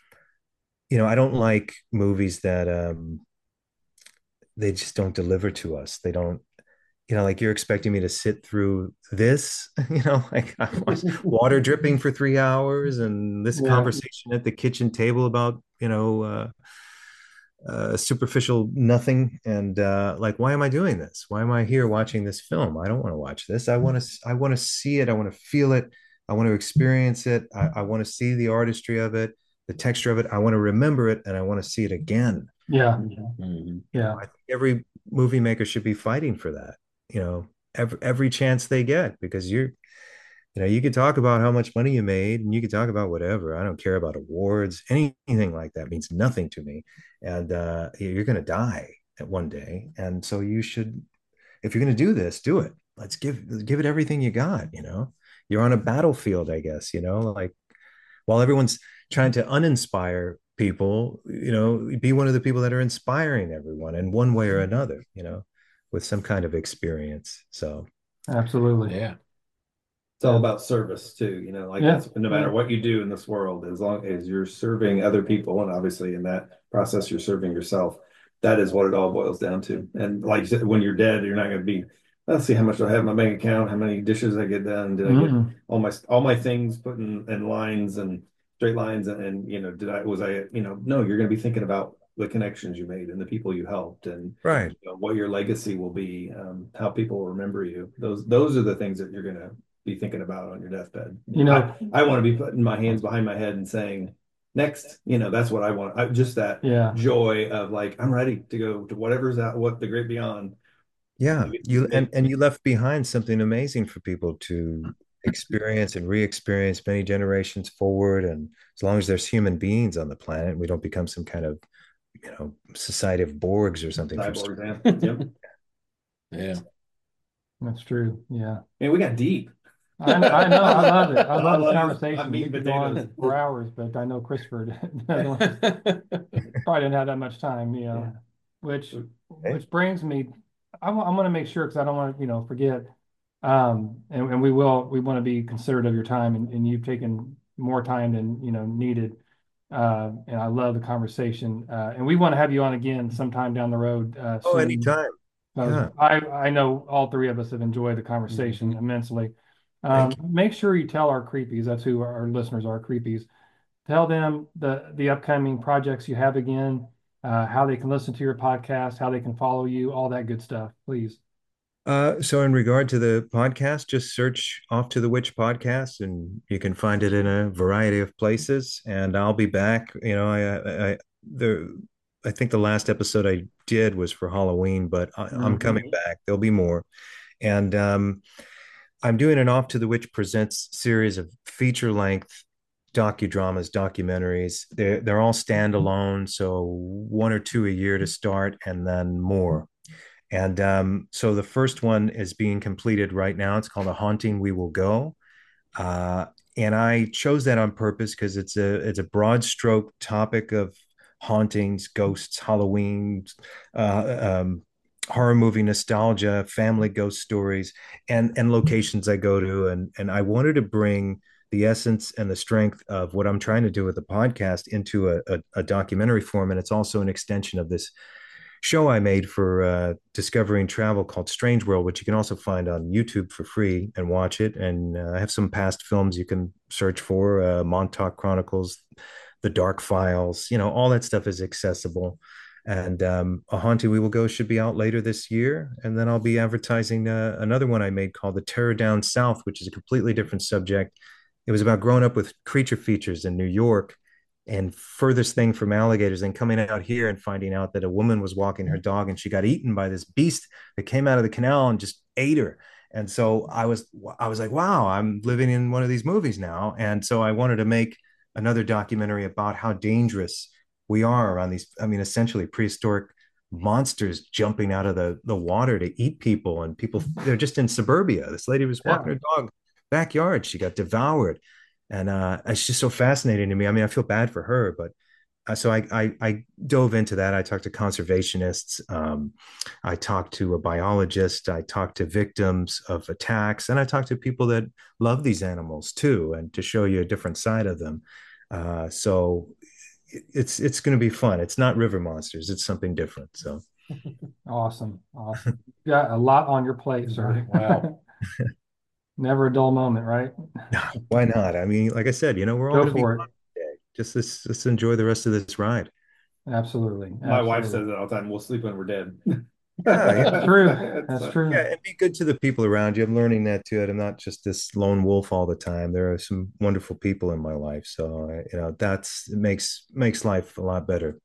you know, I don't like movies that um they just don't deliver to us. They don't, you know, like you're expecting me to sit through this, you know, like I watched water dripping for three hours and this Yeah. conversation at the kitchen table about, you know, uh, uh, superficial nothing. And uh, like, why am I doing this? Why am I here watching this film? I don't want to watch this. I want to, I want to see it. I want to feel it. I want to experience it. I, I want to see the artistry of it, the texture of it. I want to remember it, and I want to see it again. Yeah. Mhm. Yeah. I think every movie maker should be fighting for that, you know, every every chance they get, because you're, you know, you could talk about how much money you made and you could talk about whatever. I don't care about awards, anything like that means nothing to me. And uh, you're going to die at one day. And so you should, if you're going to do this, do it. Let's give give it everything you got, you know. You're on a battlefield, I guess, you know, like while everyone's trying to uninspire people, you know, be one of the people that are inspiring everyone in one way or another, you know, with some kind of experience. So, Absolutely. Yeah. It's all Yeah. about service too, you know, like Yeah. that's no matter Yeah. what you do in this world, as long as you're serving other people, and obviously in that process you're serving yourself. That is what it all boils down to. And like you said, when you're dead, you're not going to be, let's see how much do I have in my bank account, how many dishes I get done, did I get Mm-mm. all my all my things put in, in lines and straight lines, and, and you know, did I was I, you know, no, you're going to be thinking about the connections you made and the people you helped, and Right. you know, what your legacy will be, um, how people will remember you. Those those are the things that you're going to be thinking about on your deathbed. You know, I, I want to be putting my hands behind my head and saying, next, you know, that's what I want. I, just that yeah. joy of like, I'm ready to go to whatever's out, what the great beyond. Yeah. You and, Maybe- and you left behind something amazing for people to experience and re-experience many generations forward. And as long as there's human beings on the planet, we don't become some kind of, you know, society of Borgs or something from Star Cyborgs, yeah. Yep. Yeah. That's true. Yeah. Man, we got deep. I know, I know. I love it. I I love this love this. conversation. I'm We eating could go on potatoes. for hours, but I know Christopher doesn't- probably didn't have that much time, you know, Yeah. which, Hey. which brings me, I wa- I'm going to make sure, because I don't want to, you know, forget. Um, and, and we will, we want to be considerate of your time, and, and you've taken more time than, you know, needed. Uh, and I love the conversation. Uh, and we want to have you on again sometime down the road, uh, Oh, soon. anytime. Yeah. I, I know all three of us have enjoyed the conversation Mhm. immensely. Um, Thank make sure you tell our creepies, that's who our listeners are, creepies. Tell them the, the upcoming projects you have again, uh, how they can listen to your podcast, how they can follow you, all that good stuff, please. Uh, so in regard to the podcast, just search Off to the Witch podcast, and you can find it in a variety of places. And I'll be back. You know, I, I, the, I think the last episode I did was for Halloween, but I, I'm coming Mhm. back. There'll be more, and um, I'm doing an Off to the Witch Presents series of feature length docudramas, documentaries. They're they're all standalone, so one or two a year to start, and then more. And um, so the first one is being completed right now. It's called A Haunting We Will Go. Uh, and I chose that on purpose because it's a it's a broad stroke topic of hauntings, ghosts, Halloween, uh, um, horror movie nostalgia, family ghost stories, and and locations I go to. And and I wanted to bring the essence and the strength of what I'm trying to do with the podcast into a, a, a documentary form. And it's also an extension of this show I made for uh, Discovery and Travel called Strange World, which you can also find on YouTube for free and watch it. And uh, I have some past films you can search for, uh, Montauk Chronicles, The Dark Files, you know, all that stuff is accessible. And um, A Haunting We Will Go should be out later this year. And then I'll be advertising uh, another one I made called The Terror Down South, which is a completely different subject. It was about growing up with creature features in New York and furthest thing from alligators, and coming out here and finding out that a woman was walking her dog and she got eaten by this beast that came out of the canal and just ate her. And so I was I was like, wow, I'm living in one of these movies now. And so I wanted to make another documentary about how dangerous we are around these, I mean, essentially prehistoric monsters jumping out of the, the water to eat people. And people, they're just in suburbia. This lady was walking Yeah. her dog backyard. She got devoured. And uh, it's just so fascinating to me. I mean, I feel bad for her, but uh, so I, I, I dove into that. I talked to conservationists. Um, I talked to a biologist. I talked to victims of attacks, and I talked to people that love these animals too, and to show you a different side of them. Uh, so it's it's going to be fun. It's not river monsters. It's something different. So Awesome. Awesome. You got a lot on your plate, sir. Wow. Never a dull moment, right? why not? I mean, like I said, you know, we're all Go going to be for it. fun today. Just let's, let's enjoy the rest of this ride. Absolutely. My wife Absolutely. says it all the time. We'll sleep when we're dead. Yeah, yeah. That's true. It's, That's uh, true. Yeah, and be good to the people around you. I'm learning that too. I'm not just this lone wolf all the time. There are some wonderful people in my life, so uh, you know that's it makes makes life a lot better.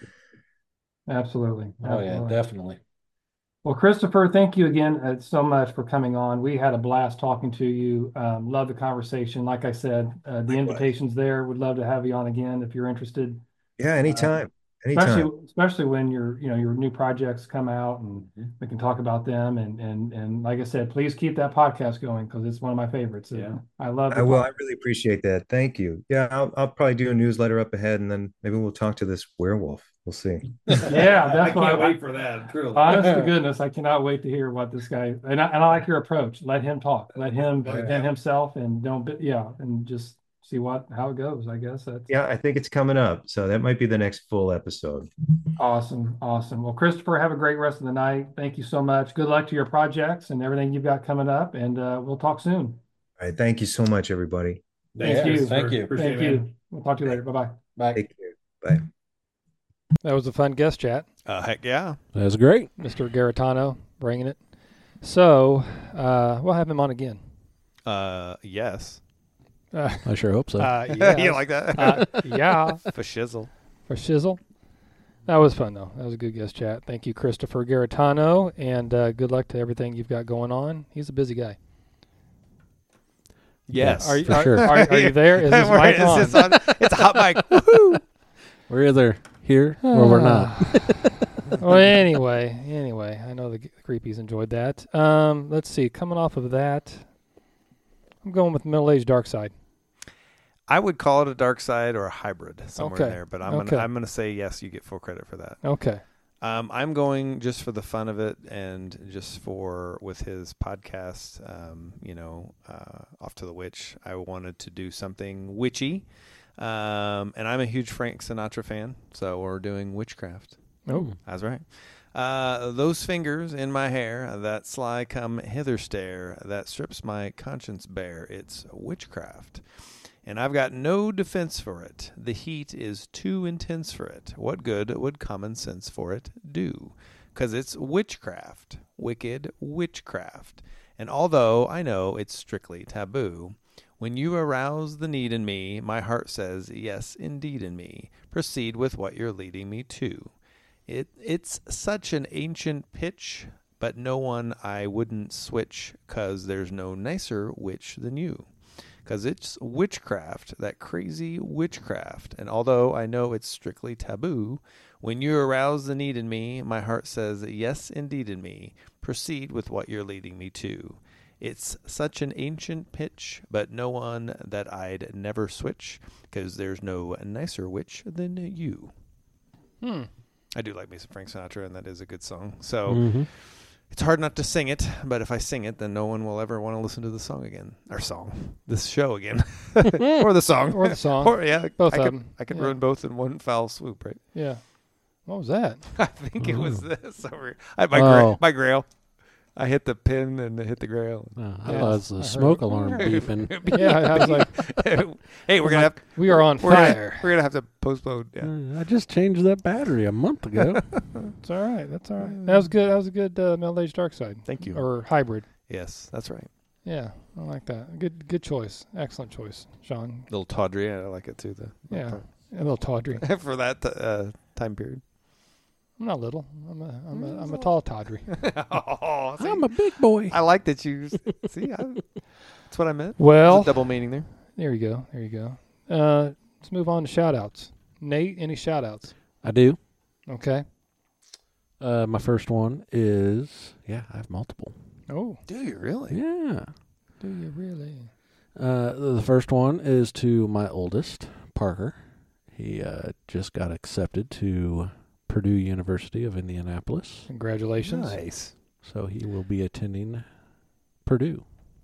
Absolutely. Oh yeah, Absolutely. definitely. Well, Christopher, thank you again uh, so much for coming on. We had a blast talking to you. Um, love the conversation. Like I said, uh, the Likewise. invitation's there. Would love to have you on again if you're interested. Yeah, anytime. Anytime. Especially, especially when your, you know, your new projects come out and we can talk about them. And, and, and like I said, please keep that podcast going because it's one of my favorites. Yeah. I love the I will. pod- I really appreciate that. Thank you. Yeah, I'll, I'll probably do a newsletter up ahead, and then maybe we'll talk to this werewolf. We'll see. Yeah, I that's what can't I wait for that. Truly. honest to goodness, I cannot wait to hear what this guy and I, and I like your approach. Let him talk. Let him present himself and don't be, yeah, and just see what how it goes. I guess that's Yeah, I think it's coming up, so that might be the next full episode. awesome. Awesome. Well, Christopher, have a great rest of the night. Thank you so much. Good luck to your projects and everything you've got coming up. And uh, we'll talk soon. All right, thank you so much, everybody. Thank you. Thank you. Appreciate Thank it, man. you. We'll talk to you later. Bye bye. Bye. Take care. Bye. That was a fun guest chat. Uh, heck yeah. That was great. Mister Garitano bringing it. So uh, we'll have him on again. Uh, yes. Uh, I sure hope so. uh, yeah. you like that? uh, yeah. For shizzle. For shizzle. That was fun, though. That was a good guest chat. Thank you, Christopher Garitano, and uh, good luck to everything you've got going on. He's a busy guy. Yes. Are you, for are, sure. are, are you there? Is this We're- mic is on? this on? It's a hot mic. Woohoo! We're either here or we're not. Well, anyway, anyway, I know the, the creepies enjoyed that. Um, let's see. Coming off of that, I'm going with middle-aged dark side. I would call it a dark side or a hybrid somewhere in Okay. there, but I'm Okay. gonna I'm gonna say yes. You get full credit for that. Okay. Um, I'm going just for the fun of it and just for with his podcast. Um, you know, uh, Off to the Witch. I wanted to do something witchy, um, and I'm a huge Frank Sinatra fan, so we're doing witchcraft. Oh, That's right. Uh, those fingers in my hair, that sly come hither stare, that strips my conscience bare. It's witchcraft. And I've got no defense for it. The heat is too intense for it. What good would common sense for it do? 'Cause it's witchcraft, wicked witchcraft. And although I know it's strictly taboo, when you arouse the need in me, my heart says, yes, indeed in me. Proceed with what you're leading me to. It It's such an ancient pitch, but no one I wouldn't switch, 'cause there's no nicer witch than you. 'Cause it's witchcraft, that crazy witchcraft. And although I know it's strictly taboo, when you arouse the need in me, my heart says, yes, indeed in me. Proceed with what you're leading me to. It's such an ancient pitch, but no one that I'd never switch, 'cause there's no nicer witch than you. hmm. I do like me some Frank Sinatra, and that is a good song. So Mm-hmm. it's hard not to sing it, but if I sing it, then no one will ever want to listen to the song again. Or song. This show again. Or the song. Or the song. Or, yeah, Both I of could, them. I could Yeah. ruin both in one foul swoop, right? Yeah. What was that? I think it was this. Over. I had my, Oh. gra- my grail. I hit the pin and hit the grail. Oh, I Yeah, thought it was I the heard smoke it. alarm beeping. Yeah, I was like, hey, we're gonna have we are on we're gonna, fire. we're gonna have to postpone. Yeah. Uh, I just changed that battery a month ago. It's all right. That's all right. That was good. That was a good uh, middle-aged dark side. Thank you. Or hybrid. Yes, that's right. Yeah, I like that. Good, good choice. Excellent choice, Sean. A little tawdry. I like it too. The Yeah, a little tawdry. for that uh, time period. I'm not little. I'm a, I'm a, I'm a tall tawdry. oh, see, I'm a big boy. I like that you see. I, that's what I meant. Well, There's a double meaning there. there you go. There you go. Uh, let's move on to shout-outs. Nate, any shout-outs? I do. Okay. Uh, my first one is, yeah, I have multiple. Oh, Do you really? Yeah. do you really? Uh, the first one is to my oldest, Parker. He uh, just got accepted to Purdue University of Indianapolis. Congratulations. Nice. So he will be attending Purdue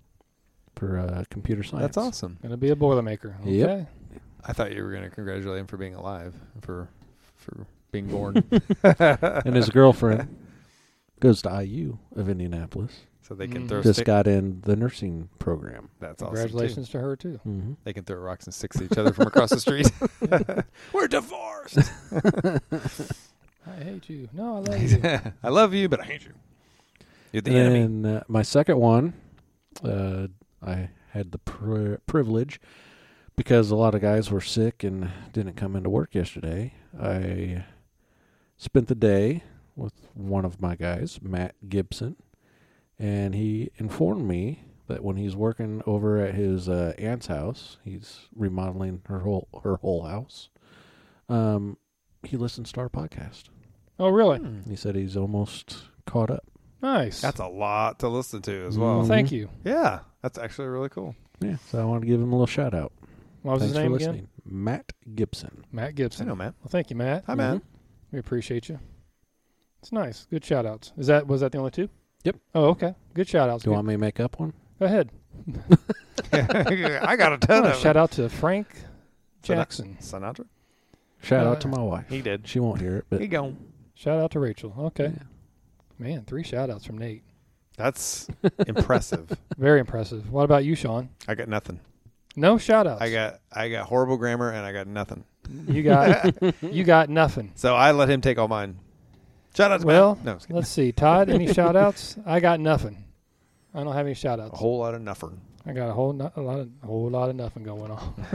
for uh, computer science. That's awesome. Gonna be a Boilermaker. Okay. Yep. I thought you were going to congratulate him for being alive, for for being born. And his girlfriend goes to I U of Indianapolis. So they can Mhm. throw Just stick- got in the nursing program. That's awesome. Congratulations to her too. Mm-hmm. Too. They can throw rocks and sticks at each other from across the street. We're divorced. I hate you. No, I love you. I love you, but I hate you. You're the enemy. And uh, my second one, uh, I had the pri- privilege, because a lot of guys were sick and didn't come into work yesterday. I spent the day with one of my guys, Matt Gibson, and he informed me that when he's working over at his uh, aunt's house, he's remodeling her whole her whole house. Um, he listens to our podcast. Oh, really? He said he's almost caught up. Nice. That's a lot to listen to as well. Well, thank you. Yeah, that's actually really cool. Yeah, so I want to give him a little shout out. What was Thanks his name for again? listening. Matt Gibson. Matt I Gibson. know, Matt. Well, thank you, Matt. Hi, Matt. We appreciate you. It's nice. Good shout outs. Is that was that the only two? Yep. Oh, okay. Good shout outs. Do you want me to make up one? Go ahead. I got a ton Oh, of shout out to Frank Sin- Jackson. Sinatra. Shout Uh, out to my wife. He did. She won't hear it, but He gone. Shout out to Rachel. Okay. yeah. Man, three shout outs from Nate. That's impressive. Very impressive. What about you, Sean? I got nothing. No shout outs. I got I got horrible grammar and I got nothing. You got you got nothing. So I let him take all mine. Shout out to Well, Matt. No, I'm just kidding. let's see. Todd, any shout outs? I got nothing. I don't have any shout A outs. whole lot of nothing. I got a whole no- a lot of a whole lot of nothing going on.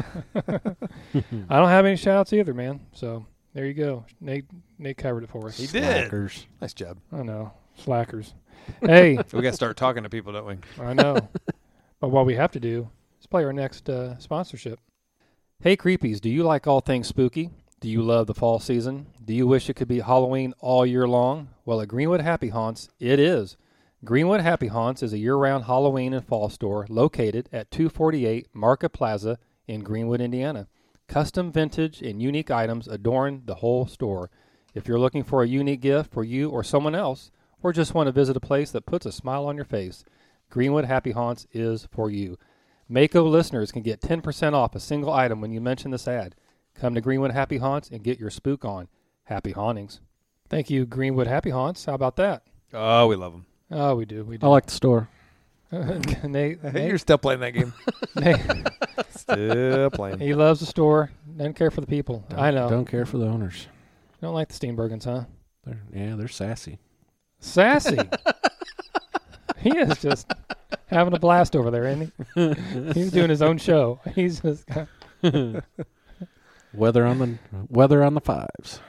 I don't have any shout outs either, man. So there you go. Nate Nate covered it for us. He did. Slackers. Nice job. I know. Slackers. Hey, We got to start talking to people, don't we? I know. But what we have to do is play our next uh, sponsorship. Hey, Creepies, do you like all things spooky? Do you love the fall season? Do you wish it could be Halloween all year long? Well, at Greenwood Happy Haunts, it is. Greenwood Happy Haunts is a year-round Halloween and fall store located at two forty-eight Market Plaza in Greenwood, Indiana. Custom vintage and unique items adorn the whole store. If you're looking for a unique gift for you or someone else, or just want to visit a place that puts a smile on your face, Greenwood Happy Haunts is for you. Mako listeners can get ten percent off a single item when you mention this ad. Come to Greenwood Happy Haunts and get your spook on. Happy hauntings. Thank you, Greenwood Happy Haunts. How about that? Oh, we love them. Oh, we do. We I do. like the store. Nate, You're Nate, still playing that game. Nate, Still playing. he loves the store. Doesn't care for the people. Don't, I know. Don't care for the owners. Don't like the Steenbergens, huh? They're, yeah, they're sassy. Sassy. He is just having a blast over there, isn't he? He's doing his own show. He's just Weather on the weather on the fives.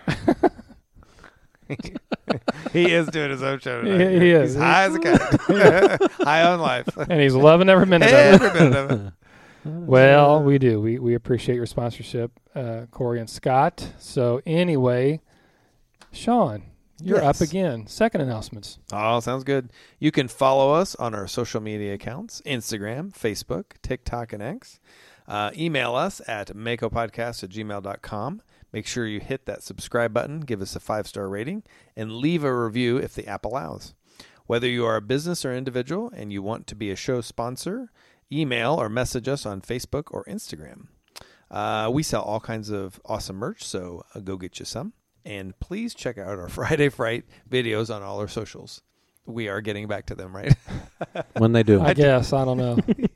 He is doing his own show He- tonight. he is. He's high as a kite. High on life. and he's loving every minute of it. Every minute of it. Well, we do. We we appreciate your sponsorship, uh, Corey and Scott. So anyway, Sean, you're Yes. up again. Second announcements. Oh, sounds good. You can follow us on our social media accounts, Instagram, Facebook, TikTok, and X. Uh, email us at makopodcast at gmail dot com. Make sure you hit that subscribe button, give us a five-star rating, and leave a review if the app allows. Whether you are a business or individual and you want to be a show sponsor, email or message us on Facebook or Instagram. Uh, we sell all kinds of awesome merch, so uh, go get you some. And please check out our Friday Fright videos on all our socials. We are getting back to them, right? When they do. I guess I don't know.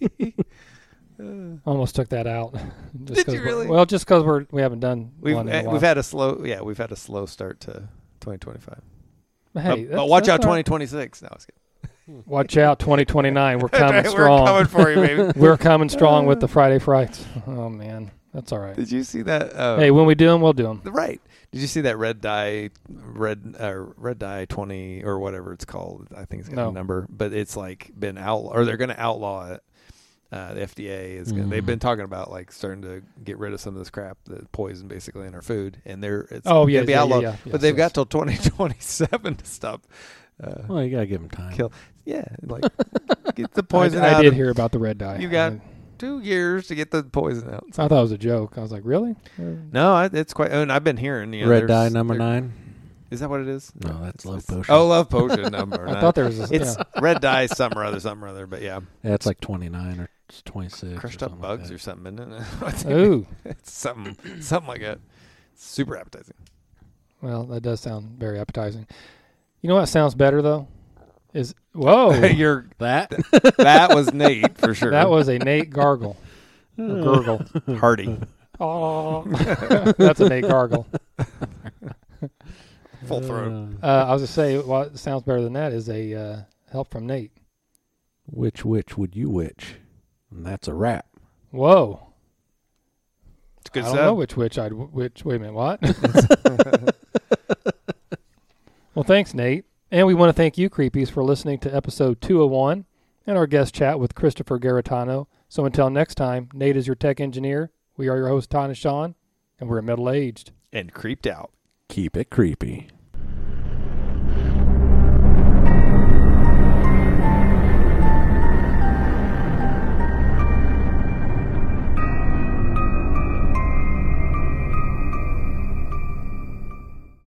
Almost took that out. Just Did 'cause you we're- really? Well, just because we're we haven't done We've one in a uh, while. we've had a slow yeah we've had a slow start to twenty twenty-five. Hey, but, that's- but watch that's out all twenty right. twenty-six. No, I was kidding. Watch out, twenty twenty-nine. We're coming We're strong. coming for you, baby. We're coming strong with the Friday Frights. Oh man, that's all right. Did you see that? Uh, Hey, when we do them, we'll do them. right. Did you see that red dye red uh, red dye twenty or whatever it's called? I think it's got No. a number, but it's like been outlaw or they're going to outlaw it. Uh, the F D A is gonna, Mm. they've been talking about like starting to get rid of some of this crap, the poison basically in our food, and they're it's Oh, yeah, gonna be yeah, yeah, outlawed. yeah. But Yes, they've yes. got till twenty twenty-seven to stop. Uh, Well, you gotta give them time. Kill. Yeah, like get the poison I, out. I did of- hear about the red dye. You got- I, two years to get the poison out. I thought it was a joke. I was like, really? No, I- it's quite. And I've been hearing. You know, Red there's- dye number there- nine. Is that what it is? No, that's love It's- potion. Oh, love potion number. I nine. thought there was. A, It's yeah. red dye, something or other, something or other. But yeah, Yeah, it's like twenty-nine or it's twenty-six. crushed or up something bugs like or something, isn't it? I think Ooh. it's something, something like that. Super appetizing. Well, that does sound very appetizing. You know what sounds better though? Is whoa. You're that. that was Nate for sure. That was a Nate gargle. Or gurgle. Hardy, Oh, that's a Nate gargle. full throat. Uh, I was to say, what sounds better than that is a uh, help from Nate. Which witch would you witch? And that's a wrap. Whoa. It's good I don't stuff. know which which I'd which. Wait a minute, what? Well, thanks, Nate, and we want to thank you, Creepies, for listening to episode two oh one and our guest chat with Christopher Garitano. So until next time, Nate is your tech engineer. We are your host, Todd and Sean, and we're middle aged. And creeped out. keep it creepy.